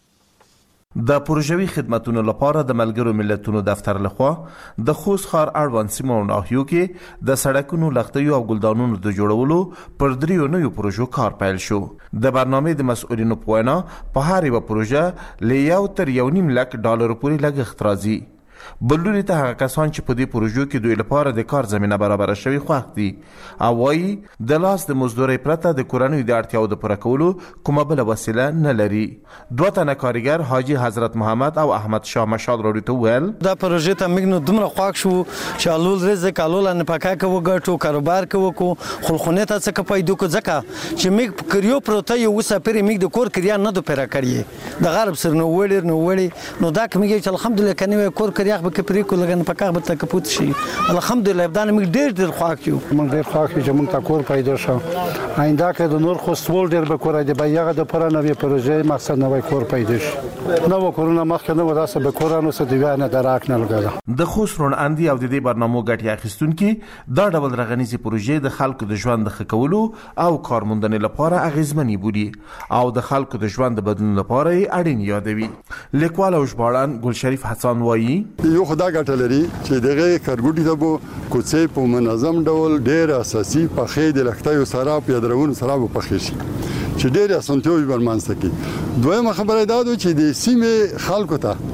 د پروژوي خدماتو لپاره د ملګرو ملتونو دفتر لخوا د خوست ښار اړوند سیمو او ناحیو کې د سړکونو، لښتیو او ګلدانونو د جوړولو پر 3 نویو پروژو کار پیل شو. د برنامې د مسؤلینو په وینا په هر یو پروژه له 1 تر 1.5 لک ډالر پورې لګښت راځي. بلوري ته هغه کسان چې په دې پروژو کې دوی لپاره د کار زمينه برابر شوي خوښ دي او وايي د لاس د مزدوري پرته د کورنۍ د اړتیاو د پوره کولو کومه بل وسیله نه لري. 2 تنه کارګر حاجی حضرت محمد او احمد شاه مشال راډیو ته ویل دا پروژه ته موږ نو دومره خوښ شو چې الول رزق الول نه پکا کوو ګټو کاروبار کوو خلخونه ته څه پیدا کو ځکه چې موږ کریو پروته یو سفر موږ د کور کریا نه دو پیرا کړی د غرب سر نو وړي نو دا کومه چې الحمدلله کني کور کریا به کپری کو لګن پکا به تک پوت شي. الحمدلله دا موږ ډېر خوښ یو. موږ ډېر خوښ یو چې موږ ته کور پیدا شو. آینده کې د نور خو ستول ډېر به کور دی به یغه د پرانوي پروژه مقصد نه وای کور پیدا شي. نو کورونه مخکې نه وداسه به کورانو څه دی نه دراک نه لګا. د خوشرون اندي او د دې برنامو ګټي اخیستونکي دا ډول رغنیزي پروژې د خلکو د ژوند د خکولو او کارموندنې لپاره اغیزمنې بودي او د خلکو د ژوند د بدلون لپاره اړین یادوي. لیکوال او ژباړن ګل شریف حسن وایي یو خدای ګټه لري چې دغه کارګوټي ته بو کوڅې په منظم ډول ډېر اساسي په خې د لختایو سره په درونو سره په پخې شي چې ډېر اسانتیاوي برمنځته کی. دویمه خبره دا ده چې د سیمه خلکو ته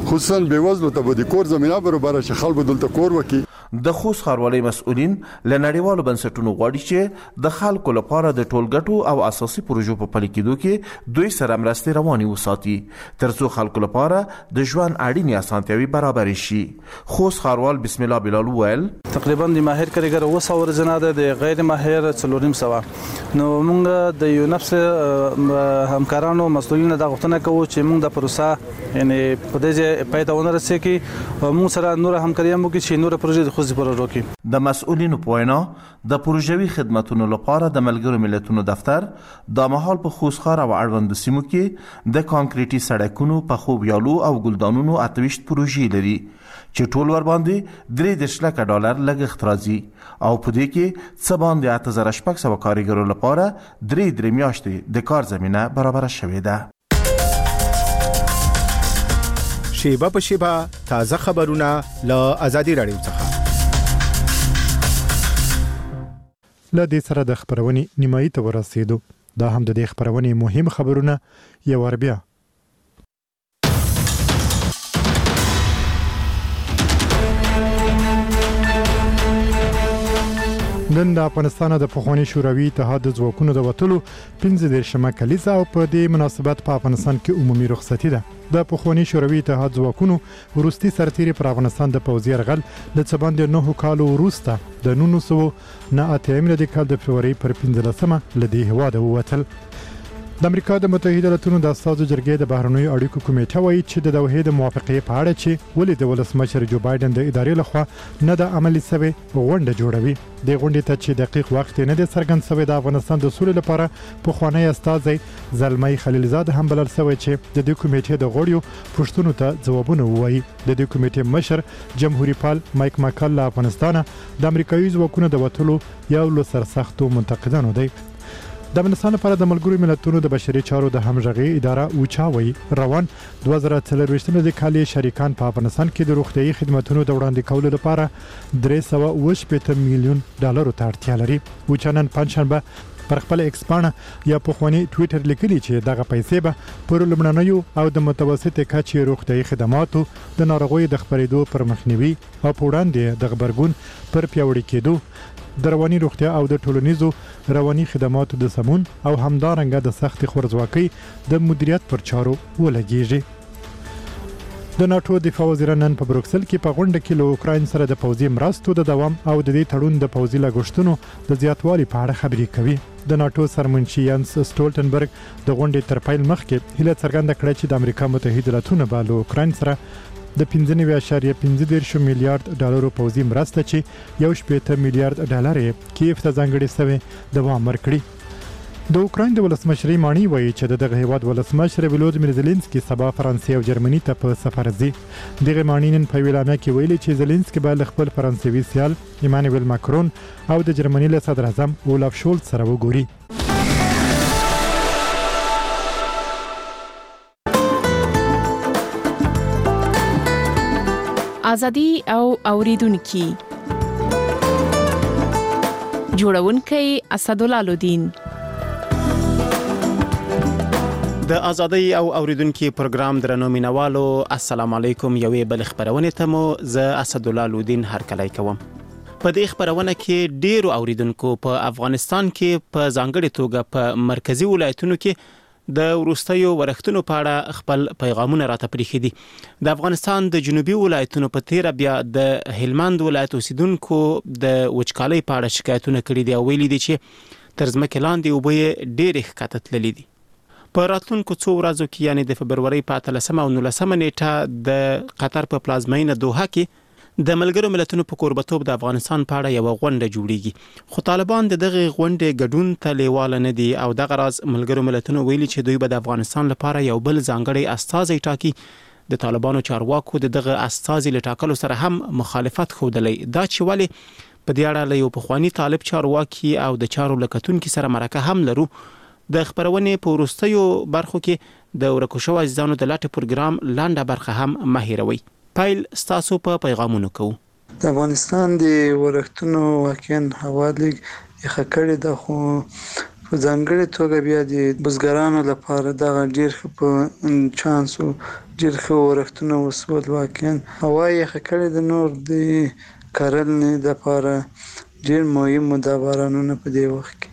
خصوصا بیوزلو ته د کور زمينه برابر شي خلکو دلته کور وکي. د خوست ښاروالۍ مسؤلین له نړیوالو بنسټونو غواړي چې د خلکو لپاره د ټولګټو او اساسي پروژو په پلي کېدو کې دوی سره مرستې روانې وساتي ترڅو خلکو لپاره د ژوند اړینې اسانتیاوي برابر شي. خوست ښاروال بسم الله بلال وویل تقریبا د ماهر کارګر 200 ورځې ده د غیر ماهر 400 نو موږ د یو نفس همکارانو مسؤلین د غوښتنه کوو چې موږ د پروسه یعنی په دې پایته ونرسي کې موږ سره نور همکاري مو کې چې نور پروژې د مسؤلینو په وینا د پروژوي خدماتو لپاره د ملګرو ملتونو دفتر د مهال په خوست ښار او اړوند سیمو کې د کانکریټي سړکونو په خوب یالو او ګلدانونو 28 پروژې لري چې ټول ور باندې $3 لک لګښت راځي او په دې کې څه باندې 8600 کارګرو لپاره 3 میاشتې د کار زمينه برابر شوې ده. شیبه په شیبه تازه خبرونه له آزادي رادیو څخه. له دې سره د خبرونې نیمایي ته ورسېدو. دا هم د دې خبرونې مهم خبرونه یو ور بیا. نن د افغانستان د پخوانی شوروي اتحاد د ځواکونو د وټلو 15 کلیزه او په دې مناسبت په افغانستان کې عمومي رخصتي ده. د پخوانی شوروي اتحاد ځواکونو وروستي سرتیري پر افغانستان د پوځي یرغل له څه باندې 9 کالو وروسته د 1998 د کال د فبرवरी پر 15مه لدې هواده ووتل. د امریکا د متحده ایالاتونو د استازو جرګې د بهرنیو اړیکو کمیټه وایي چې د دوحې د موافقې په اړه چې ولې د ولسمشر جو بایدن د ادارې لخوا نه د عملي سوي غونډه جوړوي. د غونډې ته چې دقیق وخت نه د څرګند سوي د افغانستان د سولې لپاره په خوانی استازي زلمي خلیلزاد هم بلل سوي چې د دې کمیټې د غړیو پښتنو ته ځوابونه وایي. د دې کمیټې مشر جمهوریت پال مایک ماکل له افغانستان د امریکایي ځواکونو د وټلو یو له سرسختو منتقدانو دی. د افغانستان لپاره د ملګرو ملتونو د بشري چارو د همغږي اداره اوچاوي روان 2024 د کال شریکان په افغانستان کې د روغتيایي خدماتو د وړاندې کولو لپاره $380 میلیون ته اړتیا لري. اوچانن پنځشنبه پر خپل ایکس پاڼه یا په خواني ټوئیټر لیکلي چې دغه پیسې به پر لمړنیو او د متوسط کچې روغتيایي خدماتو د ناروغیو د خبرېدو پر مخنیوي او په وړاندې د خبرګون پر پیوړی کېدو د رواني روغتیا او د ټولنیزو رواني خدماتو د سمون او همدارنګه د سخت خورځواکۍ د مدیریت پر چارو ولګیږي. د ناتو دفاع وزیر نن په بروکسل کې په غونډه کې له اوکراین سره د پوځي مرستو د دوام او د دې تړون د پوځي لګښتونو د زیاتوالي په اړه خبرې کوي. د ناتو سرمنشي یانس سټولټنبرګ د غونډې تر پیل مخکې هیله څرګنده کړې چې د امریکا متحده ایالاتونو به له اوکراین سره د 15.15 میلیارډ پوځي مرسته چې $1.8 میلیارډ کیف ته ځانګړې شوی دوام ورکړي. د اوکراین د ولسمشر مانی وایي چې دغه هیواد ولسمشر ولودیمیر زيلنسکي سبا فرانسې او جرمني ته په سفر ځي. دغه مانی نن په ویلانه کې ویلي چې زيلنسکي به خپل فرانسوي سیال ایمانوئل ماکرون او د جرمني له صدر اعظم اولاف شولز سره وګوري. ازادي او اوریدونکو جوړونکي اسدالله لودین د ازادي او اوریدونکو پروګرام درنو مینوالو السلام علیکم. یوې بل خبرونه ته مو ز اسدالله لودین هرکلی کوم. په دې خبرونه کې ډیرو اوریدونکو په افغانستان کې په ځانګړي توګه په مرکزی ولایتونو کې د ورستیو ورښتونو په اړه خپل پیغامونه راته پریښي دي. د افغانستان د جنوبي ولایتونو په تیر بیا د هلمند ولایت اوسیدونکو د وچکالۍ په اړه شکایتونه کړي دي او ویلي دي چې تر ځمکې لاندې اوبه ډېرې ښکته تللي دي. په راتلونکو څو ورځو کې یعنې د فبرवरी په 13 او 19 نیټه د قطر په پلازمینه دوحه کې د ملګرو ملتونو په قربتوب د افغانستان په اړه یو غونډه جوړیږي. خو طالبان دغه غونډې ګډون ته لیواله نه دي او دغه راز ملګرو ملتونو ویلي چې دوی به د افغانستان لپاره یو بل ځانګړی استازی ټاکي. د طالبانو چارواکو دغه استازي لټاکلو سره هم مخالفت ښودلی. دا چې ولې په دې اړه له یو پخوانی طالب چارواکي او د چارو لکتونکو سره مرکه هم لرو. د خبرونې په وروستیو برخو کې د ورکو شوو عزیزانو د لاټ پروګرام لاندې برخه هم مهیروي. پایل ستاسو په پیغامونو کوو. د افغانستان د ورښتونو واقعا هوا لږ یخه کړې ده، خو په ځانګړې توګه بیا د بزګرانو لپاره دغه ډیر ښه په چانس او ډیر ښه ورښتونه وسول. واقعا هوا یخه کړې د نور د کرنې لپاره ډیر مهم د بارانونو په دې وخت کې.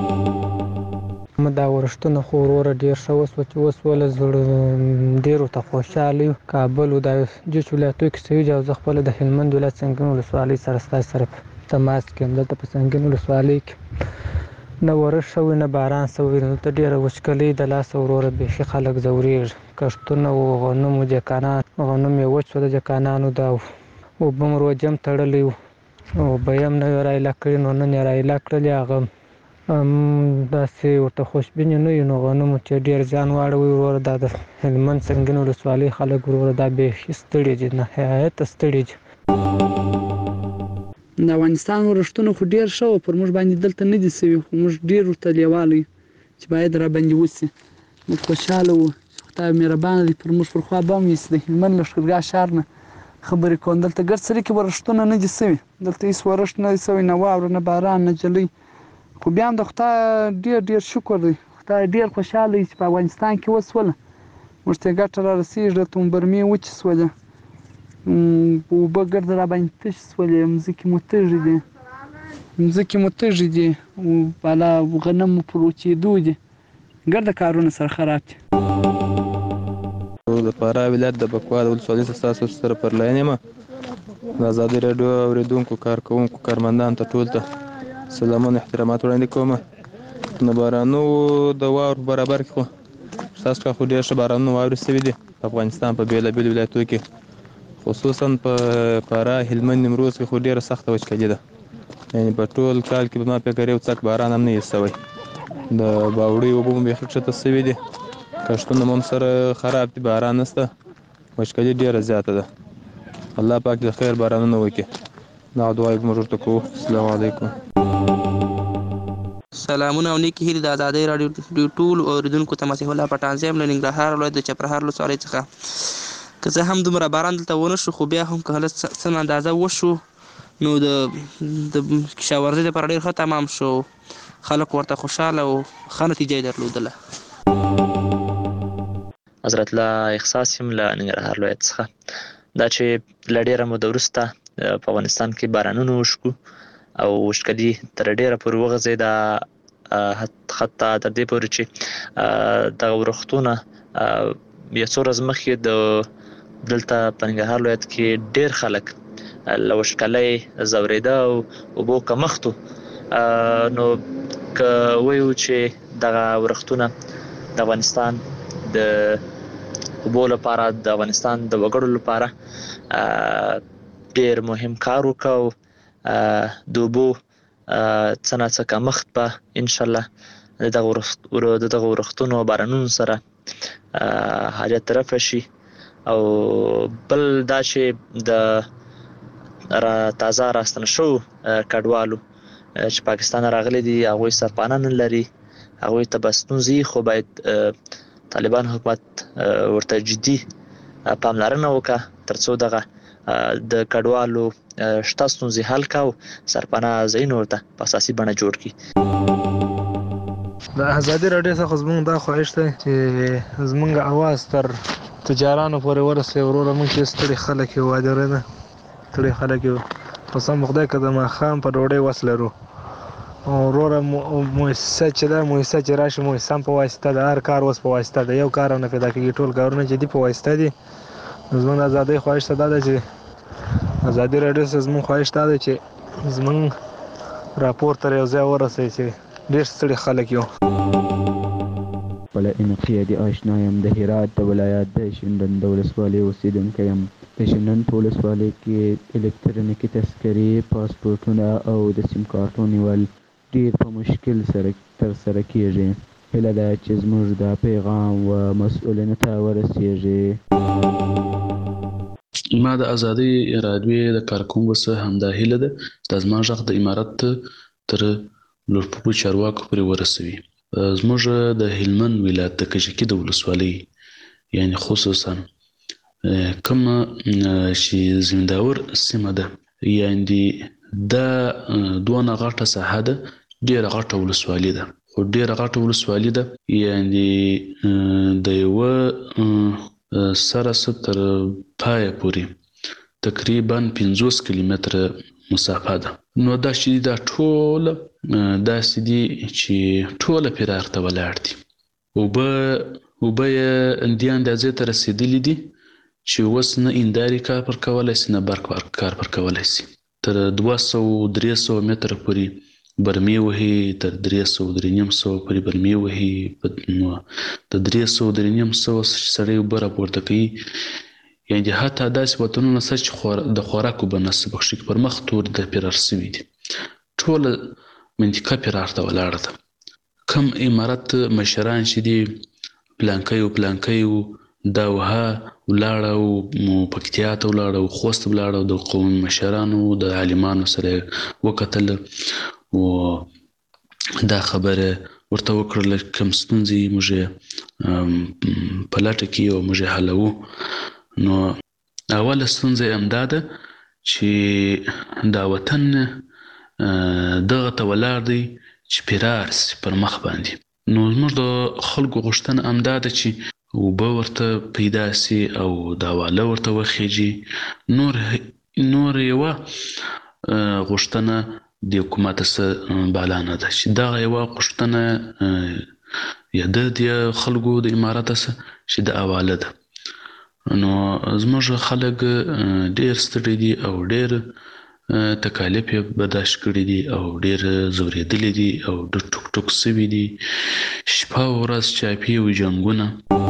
دا ورښتونه خو وروره ډیر ښه وسول چې وسول زړه ډیرو ته خوشاله یو. کابل او د جوش ولایتو کې سوي او زه خپل د هلمند ولایت سنګین ولسوالۍ سره ستاسو سره تماس کې هم. دلته په سنګین ولسوالۍ کې نه ورښت شوی نه باران شوی، دلته ډیره وچکلي د لاسه وروره بیخي خلک ځورېږي. کښتونه او غنمو جکانان، غنم یې وچ شو د جکانانو، دا اوبه هم روجه هم تړلی و، اوبه یې هم نه وې رایله کړي، نو نن یې رایله کړلې. هغه داسې ورته خوشبینې نه وي، نو غنمو چې ډېر زیان واړوي وروره. دا د هلمند سنګین ولسوالۍ خلک وروره دا بیخي ستړي دي، نهایته ستړي دي. د افغانستان ورښتونه خو ډېر ښه وو، پر موږ باندې دلته نه دي سوي، خو موږ ډېر ورته لیواله یو چې باید را باندې وسي. موږ خوشحاله وو چې خدای مهربانه دی پر موږ پر خوا به هم یسي. د هلمند لښکرګاه ښار نه خبرې کوم، دلته ګرد سړي کې ورښتونه نه دي سوي، دلته هېڅ ورښت نه دی سوی، نه واوره نه باران نه جلۍ. خو بیا هم د خدای ډېر ډېر شکر دی، خدای ډېر خوشحاله دی چې په افغانستان کې وسوله. موږ ته ګټه را رسېږي، دلته مو برمې وچې سولې، اوبه ګرد را باندې تشې سولې، مځکې مو تږې دي، بالا غنم مو پر وچېدو دي، ګرده کارونه سره خراب دي. د فراه ولایت د بکوال ولسوالۍ څخه ستاسو سره پر لاین یم. د ازادي راډیو اورېدونکو کارکوونکو کارمندانو ته ټول ته سلامونه احترامات وړاندې کوم. د بارانو د واورو برابر کې خو ستاسو خو ډېر ښه بارانونه واورې سوي دي په افغانستان په بېلابېلو ولایتو کې، خصوصا په فراه، هلمند، نیمروز کې خو ډېره سخته وچکالي ده. یعنې په ټول کال کې به ما فکر یو څک باران هم نه وي سوی. د باوړۍ اوبه مو بیخي ښکته سوي دي، کښتونه مو هم سره خراب دي، باران نشته، وچکالي ډېره زیاته ده. الله پاک د خیر بارانونه وکړي. دغه دعا یې موږ ورته کوو. السلام علیکم. سلامونه او نیکې هیلې د ازادۍ راډیو ټولو اورېدونکو ته مسیح الله پټان یم له ننګرهار ولایت د چپرهار ولسوالۍ څخه. که څه هم دومره باران دلته ونه شو، خو بیا هم که هله څه اندازه وشو نو د کشاورزۍ لپاره ډېر ښه تمام شو، خلک ورته خوشحاله او ښه نتیجه یې درلودله. حضرت الله احساس یم له ننګرهار ولایت څخه. دا چې له ډېره موده وروسته په افغانستان کې بارانونه وشو او وچکالي تر ډېره پورې وغځېده، حتی تر دې پورې چې دغه ورښتونه یو څو ورځې مخکې دلته په ننګرهار ولایت کې ډېر خلک له وچکالۍ ځورېده او اوبو کمښت و. نو که وایو چې دغه ورښتونه د افغانستان د اوبو لپاره، د افغانستان د وګړو لپاره ډېر مهم کار وکړ. د اوبو څه نه څه کمښت به انشاءالله د دغه ورښتونو او بارانونو سره حاجت رفع شي. او بل دا چې د تازه راستنه شو کډوالو چې پاکستان راغلي دي، هغوی سرپناه نه لري، هغوی ته به ستونزې، خو باید طالبان حکومت ورته جدي پاملرنه وکړه ترڅو دغه د کډوالو شته ستونزې حل کړي او سرپناه ځایونه ورته په اساسي بڼه جوړ کړي. د ازادي راډیو څخه زموږ دا خواهش دی چې زموږ اواز تر تجارانو پورې ورسوي. وروره موږ چې ستړي خلک یو، وادره نه ستړي خلک یو، قسم خدای که د ماښام په ډوډۍ وس لرو. وروره مؤسسه چې ده، مؤسسه چې راشي، مؤسسه هم په واسطه ده، هر کار اوس په واسطه ده، یو کار هم نه پیدا کېږي، ټول کارونه چې دي په واسطه دي. زموږ د ازادۍ خواهش ته دا ده چې ازادي راډیو څخه زموږ خواهش دا ده چې زموږ راپور تر یو ځای ورسوي چې ډېر ستړي خلک یو. خپله انقیادي آشنا یم، د هرات د ولایت د شینډنډ د ولسوالۍ اوسېدونکی یم. د شینډنډ په ولسوالۍ کې الکترونیکي تذکرې، پاسپورټونه او د سیم کارتو نیول ډېر په مشکل سره ترسره کېږي. هیله ده چې زموږ دا پیغام و مسؤلینو ته ورسېږي. ما د ازادۍ راډیو د کارکوونکو څخه همدا هیله ده چې زما غږ د امارت تر لوړپوړو چارواکو پورې ورسوي. زموږ د هلمند ولایت د کجکي د ولسوالۍ یعنې خصوصا کومه چې زمینداور سیمه ده، یعنې دا دونه غټه ساحه ده، ډېره غټه ولسوالي ده، خو ډېره غټه ولسوالي ده، یعنې د یوه سره تر پایه پورې تقریبا 50 کیلومتره مسافه ده. نو دا چې دا ټوله داسې دي چې ټوله فرار ته ولاړ دي. اوبه یې دې اندازې ته رسېدلي دي چې اوس نه هندارې کار پر کولی شي نه برق کار پر کولی شي. تر 200-300 متره پورې برمې وهي، تر 300-350 پورې برمې وهي. نو د 300-350 سړی اوبه راپورته کوي، یعنې حتی داسې وطنونه شته چې د خوراک اوبه نشته پکښې، کې پر مخ تور د فرار شوي دي. ټوله منطقه فرار ته ولاړه ده. کم امارت مشران چې دي پلانکی و دا وها ولاړه او پکتیا ته ولاړه او خوست ولاړه او د قومي مشرانو د عالمانو سره وکتل او دا خبره ورته وکړله کوم ستونزې موږ په لټه کې او موږ حلوو. نو اوله ستونزه همدا ده چې دا وطن دغه ته ولاړ دی چې فرار شي پر مخ باندې. نو زموږ د خلکو غوښتنه همدا ده چې اوبه ورته پیدا سي او دا واله ورته وخیږي. نور یوه غوښتنه د حکومت څخه بالا نه ده چې دغه یوه غوښتنه یا د خلکو د امارت څخه چې د حواله ده. نو زموږ خلک ډېر ستړي دي او ډېر تکالیف یې برداشت کړي دي او ډېر ځورېدلي دي او ډېر ټوک ټوک سوي دي. شپه او ورځ چاپي او جنګونه.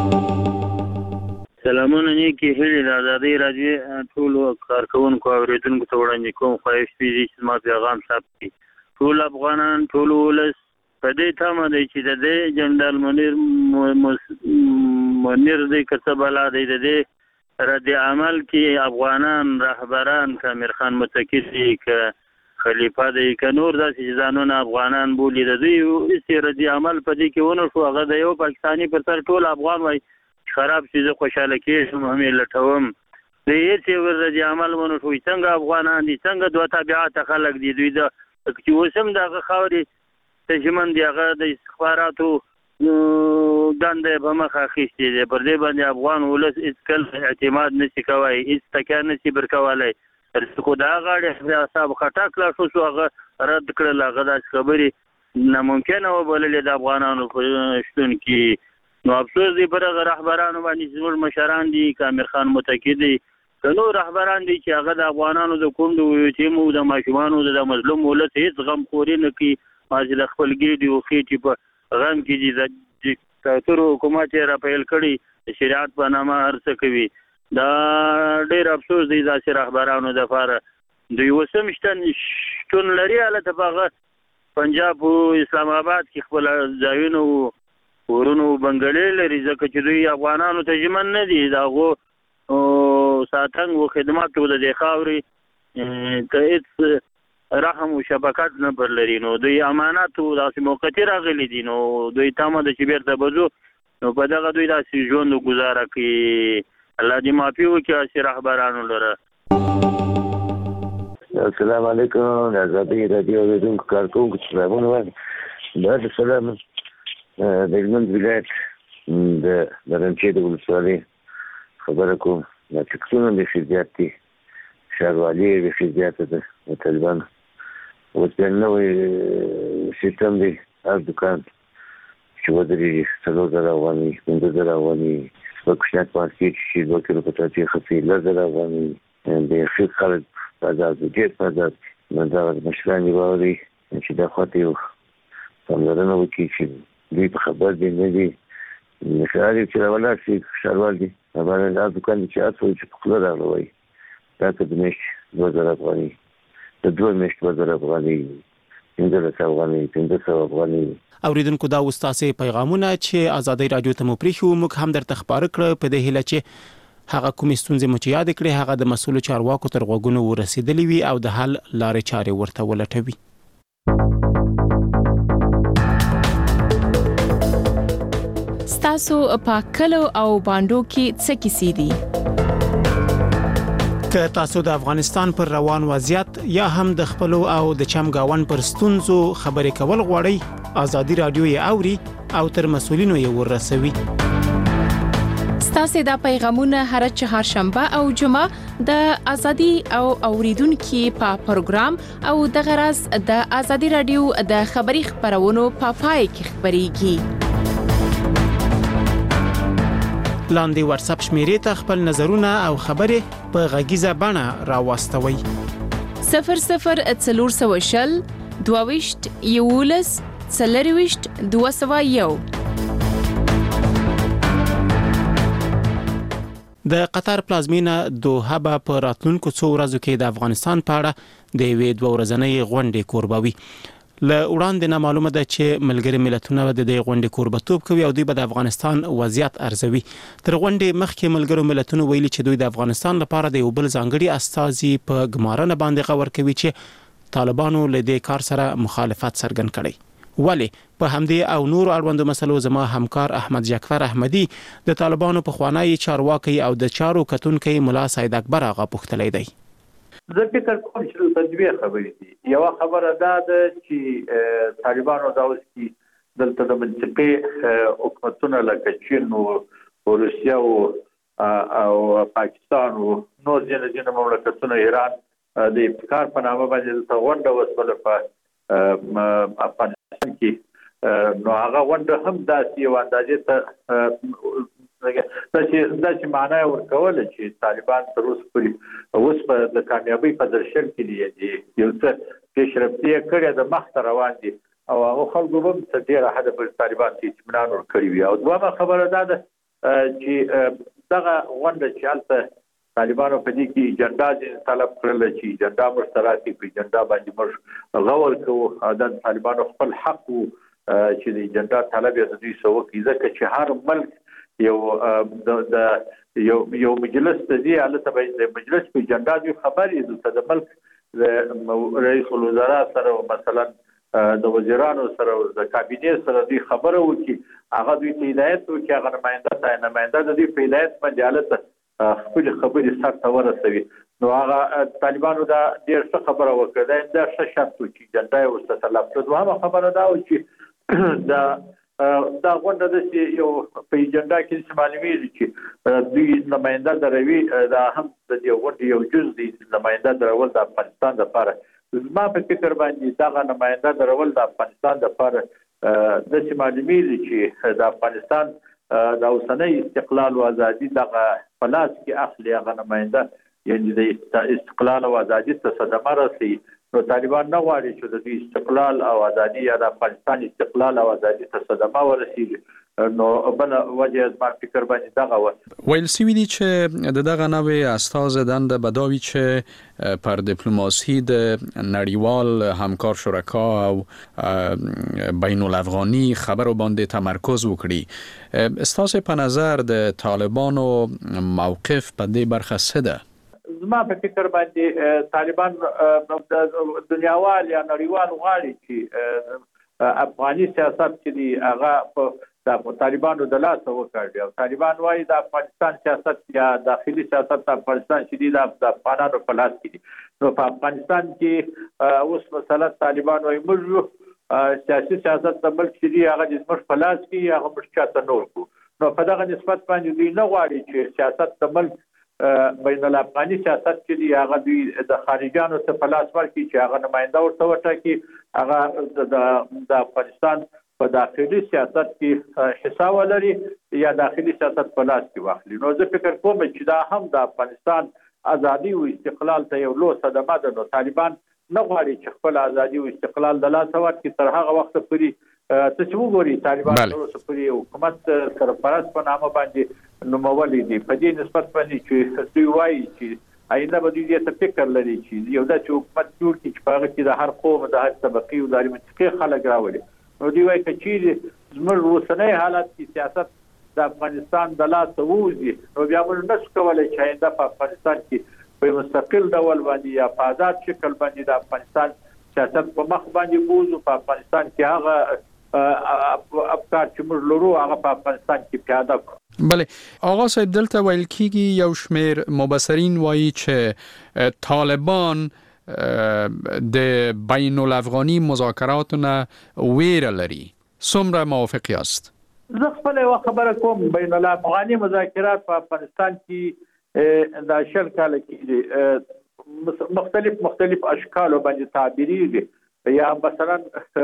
سلامونه نیکې هیلې د ازادۍ راډیو ټولو کارکوونکو او اورېدونکو ته وړاندې کوم. خواهش پېږي چې زما پیغام ثبت کړي. ټول افغانان، ټول ولس په دې تمه دی چې د دې جنرال منیر دی که څه بلا دی د دې رد عمل کې افغانان رهبران که امیر خان متکي دی که خلیفه دی که نور داسې چې ځانونه افغانان بولي د دوی هېڅ رد عمل په دې کې ونه شو. هغه د یو پاکستاني پر سر ټول افغان وایي خراب شي زه خوشحاله کېږم هم یې لټوم. د هېڅ یو رد عمل ونه شو. څنګه افغانان دي، څنګه دوه تابعاته خلک دي. دوی د چې اوس هم د هغه خاورې تجمن دي، هغه د استخباراتو دنده یې په مخه اخیستې دی. پر دې باندې افغان ولس هېڅکله اعتماد نشي کولی، هېڅ تکیه نشي برکولی. خو د هغه اړې اعصاب خټک لا شو هغه رد کړل. هغه داسې خبرې ناممکنه وبللې د افغانانو په شتون کې. نو افسوس دی پر هغه رهبرانو باندې چې زموږ مشران دي که امیر خان متکي دی که نور رهبران دي چې هغه د افغانانو د کوم د یتیمو د ماشومانو د مظلوم ولس هېڅ غمخوري نه کوي. مازې د خپل ګېډې او خېټې په غم کې دي. د دیکتاتور حکومت یې راپیل کړي د شریعت په نامه هر څه کوي. دا ډېر افسوس دی داسې رهبرانو دپاره. دوی اوس هم شتون لري هلته په هغه پنجاب او اسلام آباد کې خپل ځایونه ورونو بنګلې لري، ځکه چې دوی افغانانو ته ژمن نه دي. د هغو ساتنګ و خدماتو د دې خاورې ته هېڅ رحم او شفقت نه پر لري. نو دوی امانت او داسې موقتي راغلي دي. نو دوی تمه ده چې بیرته به ځو. نو په دغه دوی داسې ژوند ګزاره کوي. الله دې معافي وکړي هسې رهبرانو لره. السلام علیکم. د ازادۍ راډیو اورېدونکو کارکوونکو ته سلامونه وایم. دا د سلام د هلمند ولایت د برنچې د ولسوالۍ خبره کوم. دا ټکسونه بیخي زیات دي، ښاروالي یې بیخي زیاته ده د طالبانو. اوس بیا نوی سیستم دی، هر دوکان چې ودرېږي 4,000 افغانۍ 15,000 افغانۍ په کوچنیات مارکېټ چې 2 کیلو پټاټې خرڅوي 10,000 افغانۍ. بیخي خلک په ازاد دي، ډېر په ازاد دي. نو دغه مشران یې واوري چې دا خواته یو پاملرنه وکړي چې دوی په خبر دي نه دي. ښار یې چې راولاړ شي ښاروال دي باندې دا دوکان چې هر څوک چې په خوله راغله وایي دا که د میاشتې 2,000 افغانۍ د 2 میاشتو 2,000 افغانۍ 15,000 افغانۍ 1500 افغانۍ. اوریدونکو دا ستاسو پیغامونه چې ازادۍ رادیو ته مو پریښو موږ هم درته خبر کړ په دې هیله چې هغه کومې ستونزې مو چې یاد کړې هغه د مسؤلو چارواکو تر غوږونو ورسېدلې وي او د حل لارې چارې ورته ولټوي. ستاسو په کلو او باندو کې څه کیسې دي؟ که تاسو د افغانستان پر روان وضعیت یا هم د خپل او د چمګاون پر ستونزو خبرې کول غواړئ ازادي رادیو یې اوري او تر مسولینو یې ورسوي. ستاسو د پیغامونه هر چهارشنبه او جمعه د ازادي او اوریدونکو په پروګرام او د غرض د ازادي رادیو د خبري خبرونو په پای کې خبريږي. لاندې واتس اپ شمیرې ته خپل نظرونه او خبرې په غږیزه بڼه راوستوي. 0040 22 یولس 40 201. د قطر پلازمینه دوحه به په راتلونکو څو ورځو کې د افغانستان په اړه د یوې 2 ورځنۍ غونډې کوربوي. له وړاندې نه معلومه ده چې ملګري ملتونه د دې غونډې کوربتوب کوي او دوی به د افغانستان وضعیت ارزوي. تر غونډې مخکې ملګرو ملتونو ویلي چې دوی د افغانستان لپاره د یو بل ځانګړي استازي په ګمارنه باندې غور کوي چې طالبانو له دې کار سره مخالفت څرګند کړي. ولی په همدې او نور اړوندو مسلو زما همکار احمد جعفر احمدي د طالبانو په خوانی چارواکي او د چارو کتونکي ملا سید اکبر آغا پوښتلی دی. زه فکر کوم چې د دوه خبرې دي. یو خبره ده چې طالبانو دا اوس کې دلته د منطقي حکومتونو لکه چین او روسیا او پاکستان او نور ځینې مملکتونه ایران د ابتکار په نامه باندې غونډه وسوله په افغانستان کې. نو هغه غونډه هم داسې یو اندازې ته دا چې معنی ورکول چې طالبان تر اوسه پورې اوس په د کامیابی په درشل کې دي یو څه پیشرفتي کړې د مخ روان دي او هغه خلکو هم تر ډیره حد پر طالبان ته اطمینان ورکړي وي. او دوه خبره ده چې دغه غونډه چې البته طالبانو په دې کې اجنډا طلب کړل چې اجنډا مشترکي په اجنډا باندې موږ غور کوو. د طالبانو خپل حق چې د اجنډا طلب یې د دوی سو کې ځکه چې هر ملک یو مجلس ته دی البته به د مجلس په اجنډا دی خبرې د ملک رئیس الوزرا سره مثلا د وزیرانو سره د کابینه سره دی خبره وکي هغه دوی ته هدایت وکي هغه نماینده د دې په هدایت باندې البته خپل خبرې سره ورسوي. نو هغه طالبانو دا ډیر څه خبره وکړه دا څه شرط وکي اجنډا یې ورته طلب کړه. دوه خبره دا و چې دا غونډه د یو په اجنډا کې معلومیږي چې دوی نماینده دروي دا هم د یو غونډې یو جز دی نماینده درول د افغانستان لپاره. زما په فکر باندې دا نماینده درول د افغانستان لپاره د معلومیږي چې د افغانستان د اوسنۍ استقلال او ازادي دغه پلاس کې اخلي هغه نماینده یعنی د استقلال او ازادي ته صدمه رسي. نو طالبان نه غواړي چې د استقلال او ازادي یا د افغانستان استقلال او ازادي ته صدمه ورسیږي. نو بل وجه زما فکر باندې دغه ویل سوي دي چې دغه نوې استاز دنده بداوی چې پر دیپلماسی د نړیوال همکار شرکا او بین الافغانی خبرو باندې تمرکز وکړي. استاز په نظر د طالبانو موقف په دې برخه څه ده؟ زما په فکر باندې طالبان د دنیاوال یا نړیوال غواړي چې افغاني سیاست چې دی هغه په طالبانو د لاس وکړي او طالبان وايي د افغانستان سیاست یا داخلي سیاست د افغانستان چې دی د افغانانو په لاس کې دي. نو په افغانستان کې اوس مثلا طالبان وايي موږ سیاسي سیاست د ملک چې دی هغه د ملک په لاس کې هغه مشکلات نور کو. نو په دغه نسبت باندې دوی نه غواړي چې سیاست د ملک بین الافغاني سیاست چې دی هغه دوی د خارجانو ته په لاس ورکړي چې هغه نماینده ورته وټاکي هغه د افغانستان په داخلي سیاست کې حصہ ولري یا داخلي سیاست په لاس کې واخلي. نو زه فکر کوم چې دا هم د افغانستان ازادي او استقلال ته یو لوی صدمه ده. نو طالبان نه غواړي چې خپل ازادي او استقلال د لاس ورکړي تر هغه وخت پورې ته چې وګوري طالبان تر اوسه پورې حکومت سرپرست په نامه باندې نومولي دي. په دې نسبت باندې چې دوی وایي چې آینده به دوی ته فکر لري چې یو داسې حکومت جوړ کړي چې په هغه کې د هر قوم د هر طبقې او د منطقې خلک راولي. نو دوی وایي چې زموږ اوسنی حالت کې سیاست د افغانستان د لاسه ووځي نو بیا موږ نشو کولی چې آینده په افغانستان کې په مستقل ډول باندې یا په آزاد شکل باندې د افغانستان سیاست په مخ باندې بوزو. په افغانستان کې هغه افکار چې موږ لرو هغه په افغانستان کې پیاده کړو. بله آقا صاحب دلته ویل کیږي یو شمیر مبصرین وایي چې طالبان د بین الافغاني مذاکراتونه ویره لري. څومره موافق یاست؟ زه خپل یو خبره کوم، بین الافغاني مذاکرات په افغانستان کې د 10 کال کې مختلف اشکال باندې تعبیرېږي. یا مثلا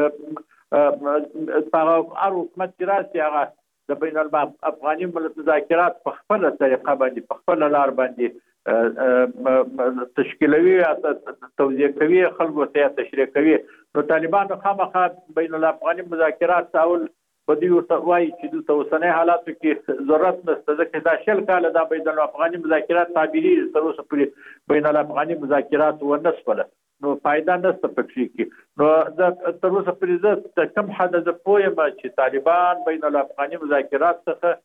هر حکومت چې راسي هغه د بین الافغاني مذاکرات په خپل طریقه باندې په خپل لار باندې تشکیلوي یا توضیح کوي، خلکو ته تشریح کوي. نو طالبان خامخا بین الافغاني مذاکرات اول په دې ورته وایي چې دلته اوسنۍ حالاتو کې ضرورت نشته، ځکه دا 10 کاله دا بین الافغاني مذاکرات تعبیري تر اوسه پورې بین الافغاني مذاکرات ونه شوله، نو فائدہ نشته پکې کې. نو دا تر اوسه پورې زه کم حد زه پوهیم چې طالبان بین الافغاني مذاکرات څخه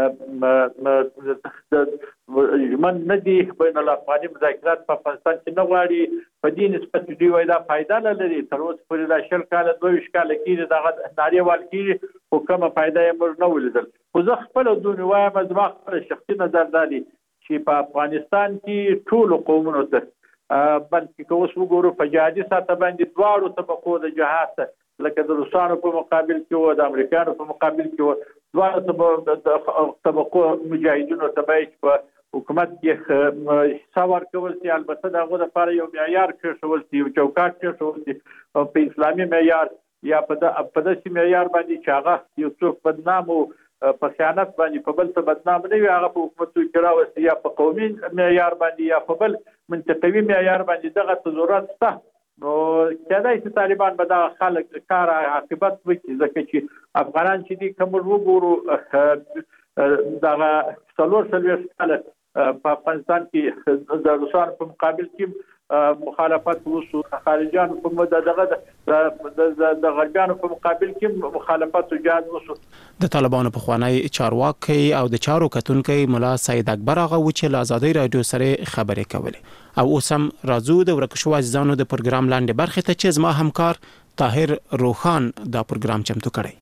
من نه دي، بین الافغاني مذاکرات په افغانستان کې نه غواړي. په دې نسبت دوی وایي دا فائدہ نه لري. تر اوسه پورې دا 10 کاله 22 کاله کېږي دغه نارې وال کېږي، خو کومه فائدہ یې موږ نه ولیدل. خو زه خپله دونې وایم، زما خپل شخصي نظر دا دی چې په افغانستان کې ټولو قومونو ته بلکې که اوس وګورو په جهادي سطح باندې دواړو طبقو د جهاد ته، لکه د روسانو په مقابل کې و، د امریکانو په مقابل کې و، دواړو طبقو مجاهدینو ته باید په حکومت کې حصه ورکول شي. البته د هغو دپاره یو معیار کېښول شي، یو چوکاټ کېښول شي په اسلامي معیار یا په داسې معیار باندې چې هغه یو څوک بدنام و په خیانت باندې په بل څه بدنام نه وي، هغه په حکومتو کې راوستي، یا په قومي معیار باندې یا په بل منطقوي معیار باندې. دغه ضرورت شته. نو کېدای شي طالبان به دغه خلک کار عاقبت وکړي، ځکه چې افغانان چې دي که موږ وګورو دغه 44 کاله په افغانستان کې د روسانو په مقابل کې مخالفت وشو، خارجيان په دغه د غربیانو په مقابل کې مخالفت او جهاد وشو. د طالبانو په خوانی چارواکي او د چارو کتونکي مولا سید اکبر هغه و چې له آزادۍ رادیو سره خبرې کولې. او اوس هم راځو د ورکشو عزیزانو د پروګرام لاندې برخه ته چې زما همکار طاهر روخان دا پروګرام چمتو کړی.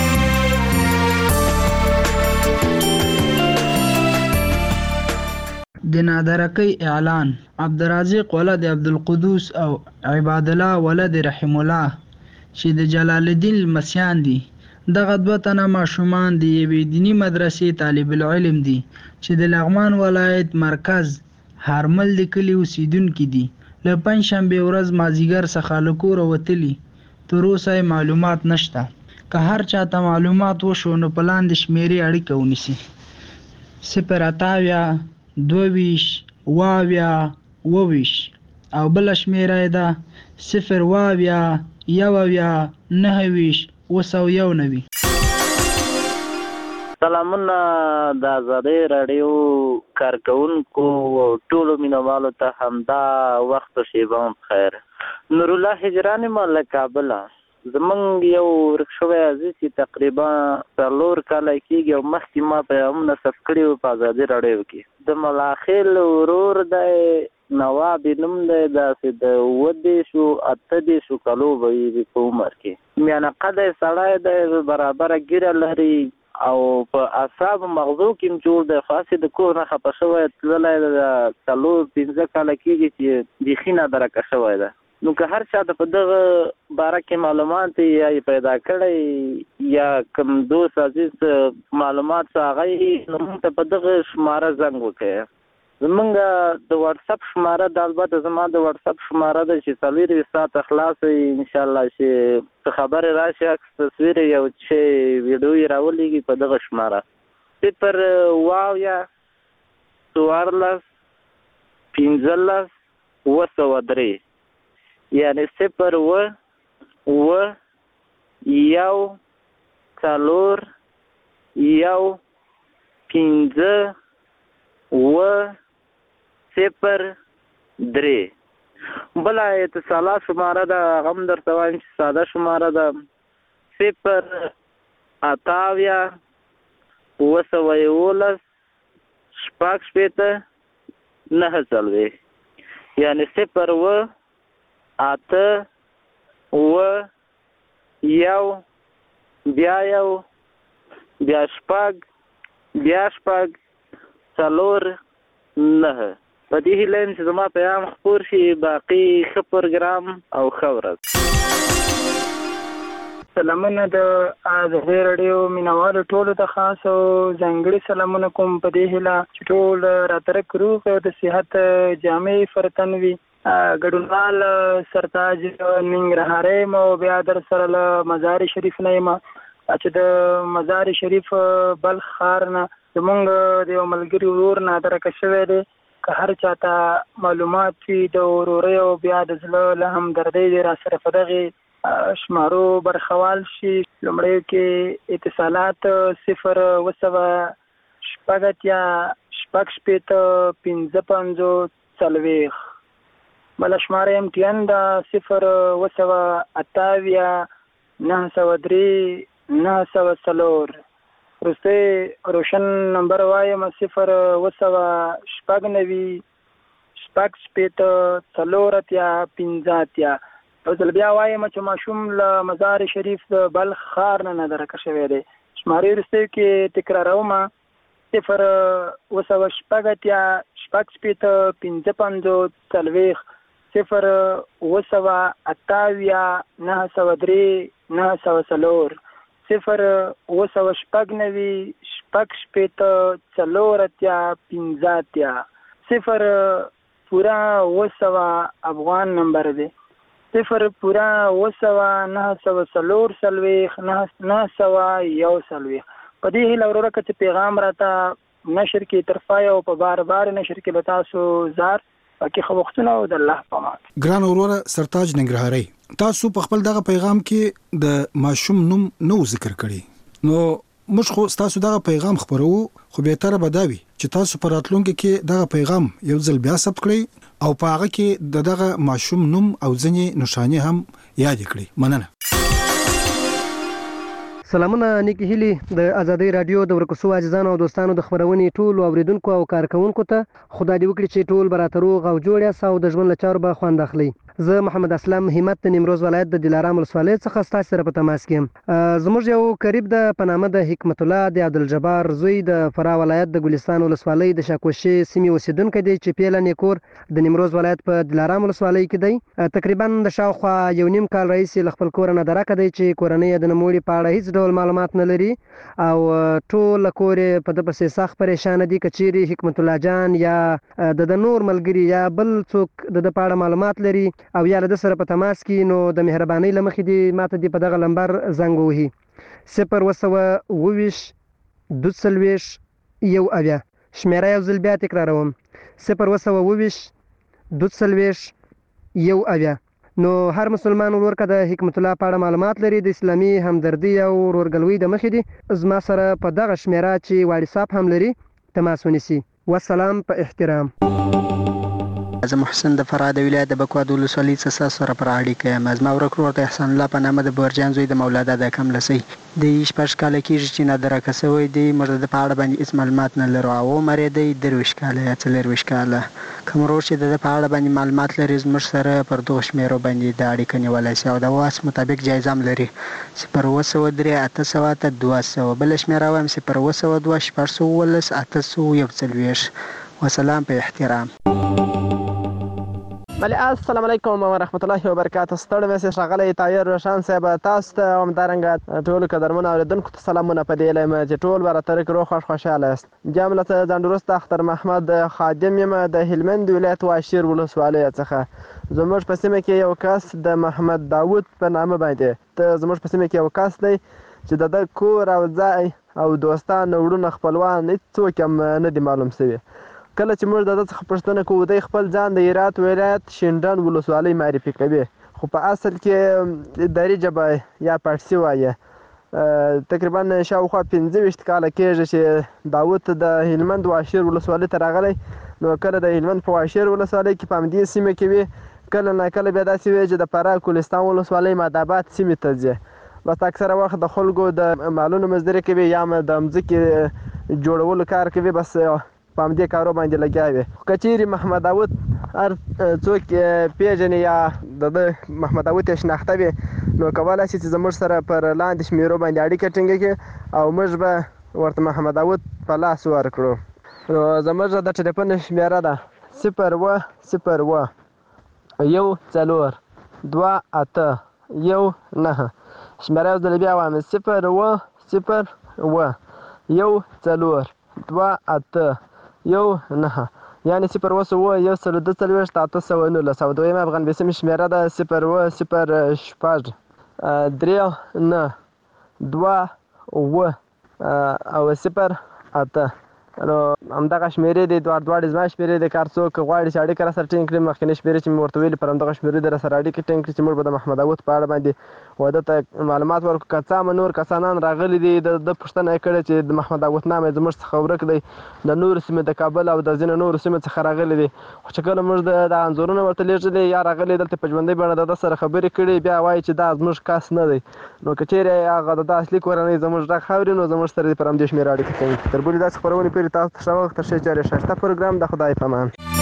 د نادرکی اعلان. عبدالرازق ولد عبدالقدوس او عباد الله ولد رحم الله چې د جلال الدین المسیان دي، دغه دوه تنه ماشومان د یوې دینی مدرسې طالب العلم دي چې د لغمان ولایت مرکز هارمل د کلي اوسیدونکي دي. له پنجشنبې ورځ مازدیګر څخه له کوره وتلي، تر اوسه معلومات نشته. که هر چاته معلومات وشو نو په لاندې شمیرې اړیکه ونیسي: 0 22 22 22 او بل شمیره ده 0 22 29 219. سلامونه د آزادۍ رادیو کارکونکو ټولو مینوالو ته همدا وخت شیبه خیر. نور الله هجران مال کابل. زمونږ یو ورکشوی عزیز چې تقریبا 4 کاله کېږي او مخکې ما په هم نصب کړي وو په آزادۍ راډیو کې. د ملاخیل ورور دی نواب نوم دی، داسې د 28 کالو به وي په عمر کې. میانه قده سړی دی، برابره ګیره لري او په اعصاب مغزو کې جوړ دی. خاصې د کور نه خفه شوی تللی د 4-5 کاله کېږي چې بیخي نادرکه شوی ده. نو که هر چا ته په دغه باره کې معلومات یا پیدا کړی یا کوم دوست عزیز معلومات څه هغه نو موږ ته په دغه شماره زنګ وکړئ. زمونږ د واتساپ شماره د البته زما د واتساپ شماره ده چې 24 ساعته خلاص وي انشاءالله، چې څه خبرې راشي عکس تصویر یو چې ویډیو یې راولېږي په دغه شماره 0 15 یعنی 0 و 1 4 1 15 و 0 3. بله اتصالات شماره ده، هغه هم درته وایم چې ساده شماره ده 0 28 211 شپږ 9 یعنی 0 و 8 و 1 بیا 1 بیا 6 بیا 4 9. په دې هیله چې زما پیغام خپور شي. باقي ښه پروګرام او ښه ورځ. سلامونه د آزادۍ راډیو مینوالو ټولو ته خاص او ځانګړي سلامونه کوم په دې هیله چې ټول راترک روغ او د صحت جامع فرتن وي. ګډونوال سرتاج ننګرهاري مو بیا در سره له مزار شریف نه یم چې د مزار شریف بلخ ښار نه زمونږ د یو ملګري ورور نه درکه شوی دی. که هر چاته معلومات وي د ورورۍ او بیا د زړه له همدردۍ دی را سره په دغې شمارو برخوال شي. لومړیو کې اتصالات 0 بله شماره امتیان دا 0 وروستی روشن نمبر وایم 0 او ځل بیا وایم چې ماشوم له مزار شریف د بلخ ښار نه درکه شوی دی. شمارې وروستیو کې تکراروم 0 پورا افغان نمبر دی. 0 پورا 941 په دې هیله وروره که چې پیغام راته نشر کې طرفای او په بار نشر کې به تاسو زار پکې خو وختونه او د الله په امان. ګران وروره سرتاج ننګرهاري، تاسو په خپل دغه پیغام کې د ماشوم نوم نو ذکر کړی، نو موږ خو تاسو دغه پیغام خبرو خو به تر بداوي چې تاسو پر راتلونکو کې دغه پیغام یو ځل بیا ثبت کړئ او په هغه کې دغه ماشوم نوم او ځنې نشانه هم یاد کړئ. مننه. سلامونه نیکی هیلی د آزادۍ رادیو د ورکوسو عزیزانو او دوستانو د خبرونې ټول اوریدونکو او کارکونکو ته خدای دې وکړي چې ټول براتروغ او جوړ یاست او د ژوند له چارو به خوند اخلي. زه محمد اسلام همت د نیمروز ولایت د دلارام ولسوالۍ څخه ستاسو سره په تماس کې یم. زموږ یو قریب د پنامه د حکمت الله د عبدالجبار زوی د فراه ولایت د ګلستان ولسوالۍ د شاکوشي سیمې اوسیدونکو دی چې پیله نیکور د نیمروز ولایت په دلارام ولسوالۍ کې دی. تقریبا د شاوخوا 1.5 کال رئیس ل خپل کور نه درکه دی چې کورنۍ د نموړي په اړه هیڅ ډول معلومات نه لري او ټول کور په د پسې سخت پریشان دي. کچيري حکمت الله جان یا د نور ملګری یا بل څوک د پاړه معلومات لري او یا د سره په تماس کې نو د مهرباني لمخې دي ماته دی په دغه لمبر زنګ وهي 0 یو اویا شمیره یو ځل بیا تکراروم 0 یو اویا. نو هر مسلمان ورکه د حکمت الله په اړه معلومات لري د اسلامي همدردي او ورورګلوي د مخې دي زما سره په دغه شمیره چې واتساپ هم لري تماس ونیسي. والسلام په احترام. زه محسن د فراه د ولایت د بکواد ولسوالۍ څخه سره پر اړیکه یم. زما ورک ورور د احسان الله په نامه د بورجان زوی د مولادا د کم لسی د 14 کال کېږي چې نه درکه سوی دی. مرده د په اړه باندې هیڅ معلومات نه لرو او عمر یې دی 23 کاله یا 24 کاله. کوم ورور چې د په اړه باندې معلومات لري زموږ سره پر دغه شمیرو باندې د اړیکه نیولای شي او د واس مطابق جایزه هم لري 0 بل شمیره وایم 0 وسلام په احترام. بله السلام علیکم ورحمت الله وبرکاته. ستړی مې ښاغلی طاهر روشن صاحب تاسو ته همدارنګه ټولو قدرمنو اورېدونکو ته سلامونه په دې یم چې ټول به راترک روغ خوشحاله یاست. جمله ځانډروست اختر محمد خادم یم د هلمند ولایت واشیر ولسوالۍ څخه. زموږ په سیمه کې یو کس د محمد داود په نامه باندې زموږ په سیمه کې یو کس دی چې د کور او ځای او دوستان وړونه خپلوان هېڅوک هم نه دي معلوم شوي. کله چې موږ د ده څخه پوښتنه کوو دی خپل ځان د هرات ولایت شینډنډ ولسوالۍ معرفي کوي خو په اصل کې دري ژبه یا پارسي وایي. تقریبا شاوخوا 25 کاله کېږي چې داود د هلمند واشیر ولسوالۍ ته راغلی. نو کله د هلمند په واشیر ولسوالۍ کې په همدې سیمه کې وي کله نه کله بیا داسې وي چې د فراه کولستان ولسوالۍ ماداباد سیمې ته ځي. بس اکثره وخت د خلکو د مالونو مزدوري کوي یا د مځکې جوړولو کار کوي بس په همدې کارو باندې لګیا وي. که چیرې محمد داود هر څوک پیژني یا د محمد داود یې شناخته وي نو کولی شي چې زموږ سره پر لاندې شمیرو باندې اړیکه ټینګه کړي او موږ به ورته محمد داود په لاس ورکړو. نو زموږ د ټلیفون شمیره ده 010 1 4 2 8 1 9. شمیره اوس دلې بیا وایم 010 1 4 2 8 1 9. یعنې 010 819. او دویمه افغان بیسیمې شمیره ده 010 3 9 2 او 0 8. نو همدغه شمیرې دي دواړې زما شمیرې دي. کار څوک غواړي چې اړیکه راسره ټینګ کړي مخکینۍ شمیرې چې مې ورته ویلي پر همدغه شمیرې دې راسره اړیکې ټینګ کړي چې موږ به د محمد داود په اړه باندې واده ته معلومات ورکړو. که څه هم نور کسانان راغلي دي د پوښتنه یې کړې چې د محمد داود نام یې زموږ څخه ورک دی د نورو سیمې د کابل او د ځینو نورو سیمو څخه راغلي دي. خو چې کله موږ د انځورونه ورته لیږلي یا راغلي دلته په ژوندۍ بڼه د ده سره خبرې کړي بیا وایي چې دا زموږ کس نه دی. نو که چیرې هغه د اصلي کورنۍ زموږ غږ اوري نو زموږ سره دې پر همدې شمېره اړیکه ټینګ کړي. تر بلې داسې خپرونې پورې تاسو ته ښه وخت ښې چارې ښایسته پروګرام د خدای په امان.